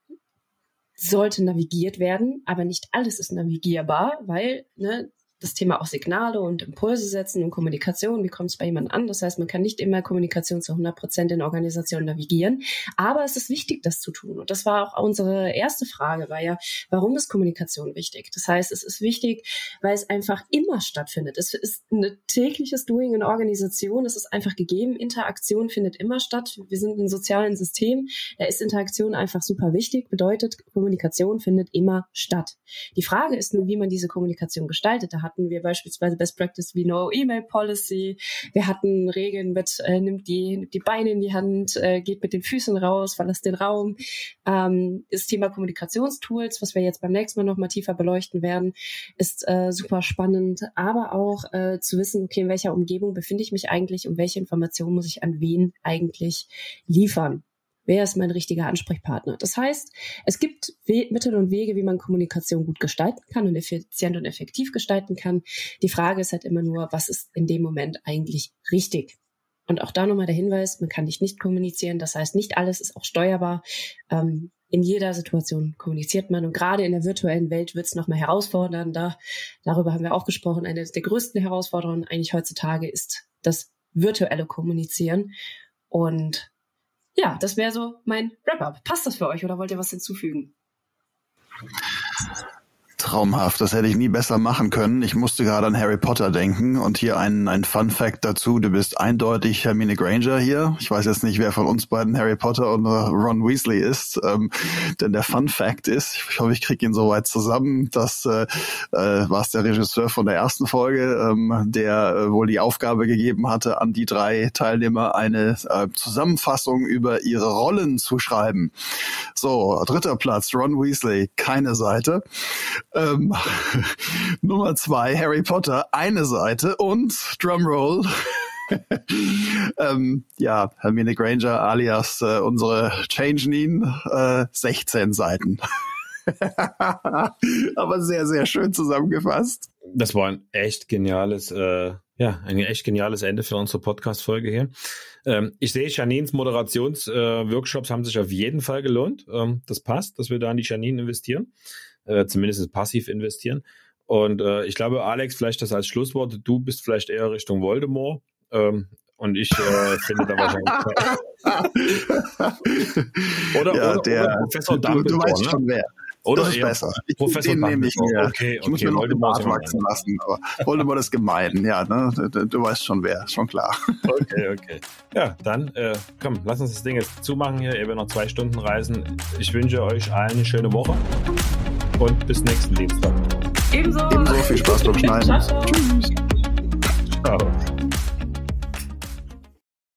[SPEAKER 3] sollte navigiert werden, aber nicht alles ist navigierbar, weil das Thema auch Signale und Impulse setzen und Kommunikation, wie kommt es bei jemandem an? Das heißt, man kann nicht immer Kommunikation zu 100% in Organisationen navigieren, aber es ist wichtig, das zu tun. Und das war auch unsere erste Frage, war ja, warum ist Kommunikation wichtig? Das heißt, es ist wichtig, weil es einfach immer stattfindet. Es ist ein tägliches Doing in Organisationen, es ist einfach gegeben, Interaktion findet immer statt. Wir sind ein soziales System, da ist Interaktion einfach super wichtig, bedeutet, Kommunikation findet immer statt. Die Frage ist nur, wie man diese Kommunikation gestaltet. Da hatten wir beispielsweise Best Practice wie No Email Policy. Wir hatten Regeln mit nimmt die Beine in die Hand, geht mit den Füßen raus, verlasst den Raum. Das Thema Kommunikationstools, was wir jetzt beim nächsten Mal nochmal tiefer beleuchten werden, ist super spannend. Aber auch zu wissen, okay, in welcher Umgebung befinde ich mich eigentlich und welche Informationen muss ich an wen eigentlich liefern. Wer ist mein richtiger Ansprechpartner? Das heißt, es gibt Mittel und Wege, wie man Kommunikation gut gestalten kann und effizient und effektiv gestalten kann. Die Frage ist halt immer nur, was ist in dem Moment eigentlich richtig? Und auch da nochmal der Hinweis, man kann nicht kommunizieren. Das heißt, nicht alles ist auch steuerbar. In jeder Situation kommuniziert man. Und gerade in der virtuellen Welt wird es nochmal herausfordernder. Darüber haben wir auch gesprochen. Eine der größten Herausforderungen eigentlich heutzutage ist das virtuelle Kommunizieren. Und ja, das wäre so mein Wrap-up. Passt das für euch oder wollt ihr was hinzufügen?
[SPEAKER 2] Traumhaft, das hätte ich nie besser machen können. Ich musste gerade an Harry Potter denken und hier ein Fun-Fact dazu. Du bist eindeutig Hermine Granger hier. Ich weiß jetzt nicht, wer von uns beiden Harry Potter und Ron Weasley ist, denn der Fun-Fact ist, ich hoffe, ich kriege ihn soweit zusammen, dass war es der Regisseur von der ersten Folge, der wohl die Aufgabe gegeben hatte, an die 3 Teilnehmer eine Zusammenfassung über ihre Rollen zu schreiben. So, 3. Platz, Ron Weasley, keine Seite. Nummer 2, Harry Potter, eine Seite und Drumroll. Hermine Granger alias unsere Changeline, 16 Seiten. Aber sehr, sehr schön zusammengefasst.
[SPEAKER 4] Das war ein echt geniales Ende für unsere Podcast-Folge hier. Ich sehe, Janines Moderationsworkshops haben sich auf jeden Fall gelohnt. Das passt, dass wir da in die Janine investieren. Zumindest passiv investieren. Und ich glaube, Alex, vielleicht das als Schlusswort, du bist vielleicht eher Richtung Voldemort und ich finde da wahrscheinlich oder Professor Dumbledore.
[SPEAKER 2] Du weißt schon wer.
[SPEAKER 4] Oder
[SPEAKER 2] das ist besser.
[SPEAKER 4] Professor
[SPEAKER 2] nehme ich mir.
[SPEAKER 4] Okay,
[SPEAKER 2] ich muss mir noch den Bart wachsen lassen, aber Voldemort ist gemein. Ja, ne? Du weißt schon wer, schon klar.
[SPEAKER 4] Okay. Ja, dann komm, lass uns das Ding jetzt zumachen hier. Ihr werdet noch 2 Stunden reisen. Ich wünsche euch allen eine schöne Woche und bis nächsten Dienstag.
[SPEAKER 3] Ebenso.
[SPEAKER 2] Viel Spaß beim Schneiden.
[SPEAKER 3] Ciao.
[SPEAKER 4] Tschüss. Ciao.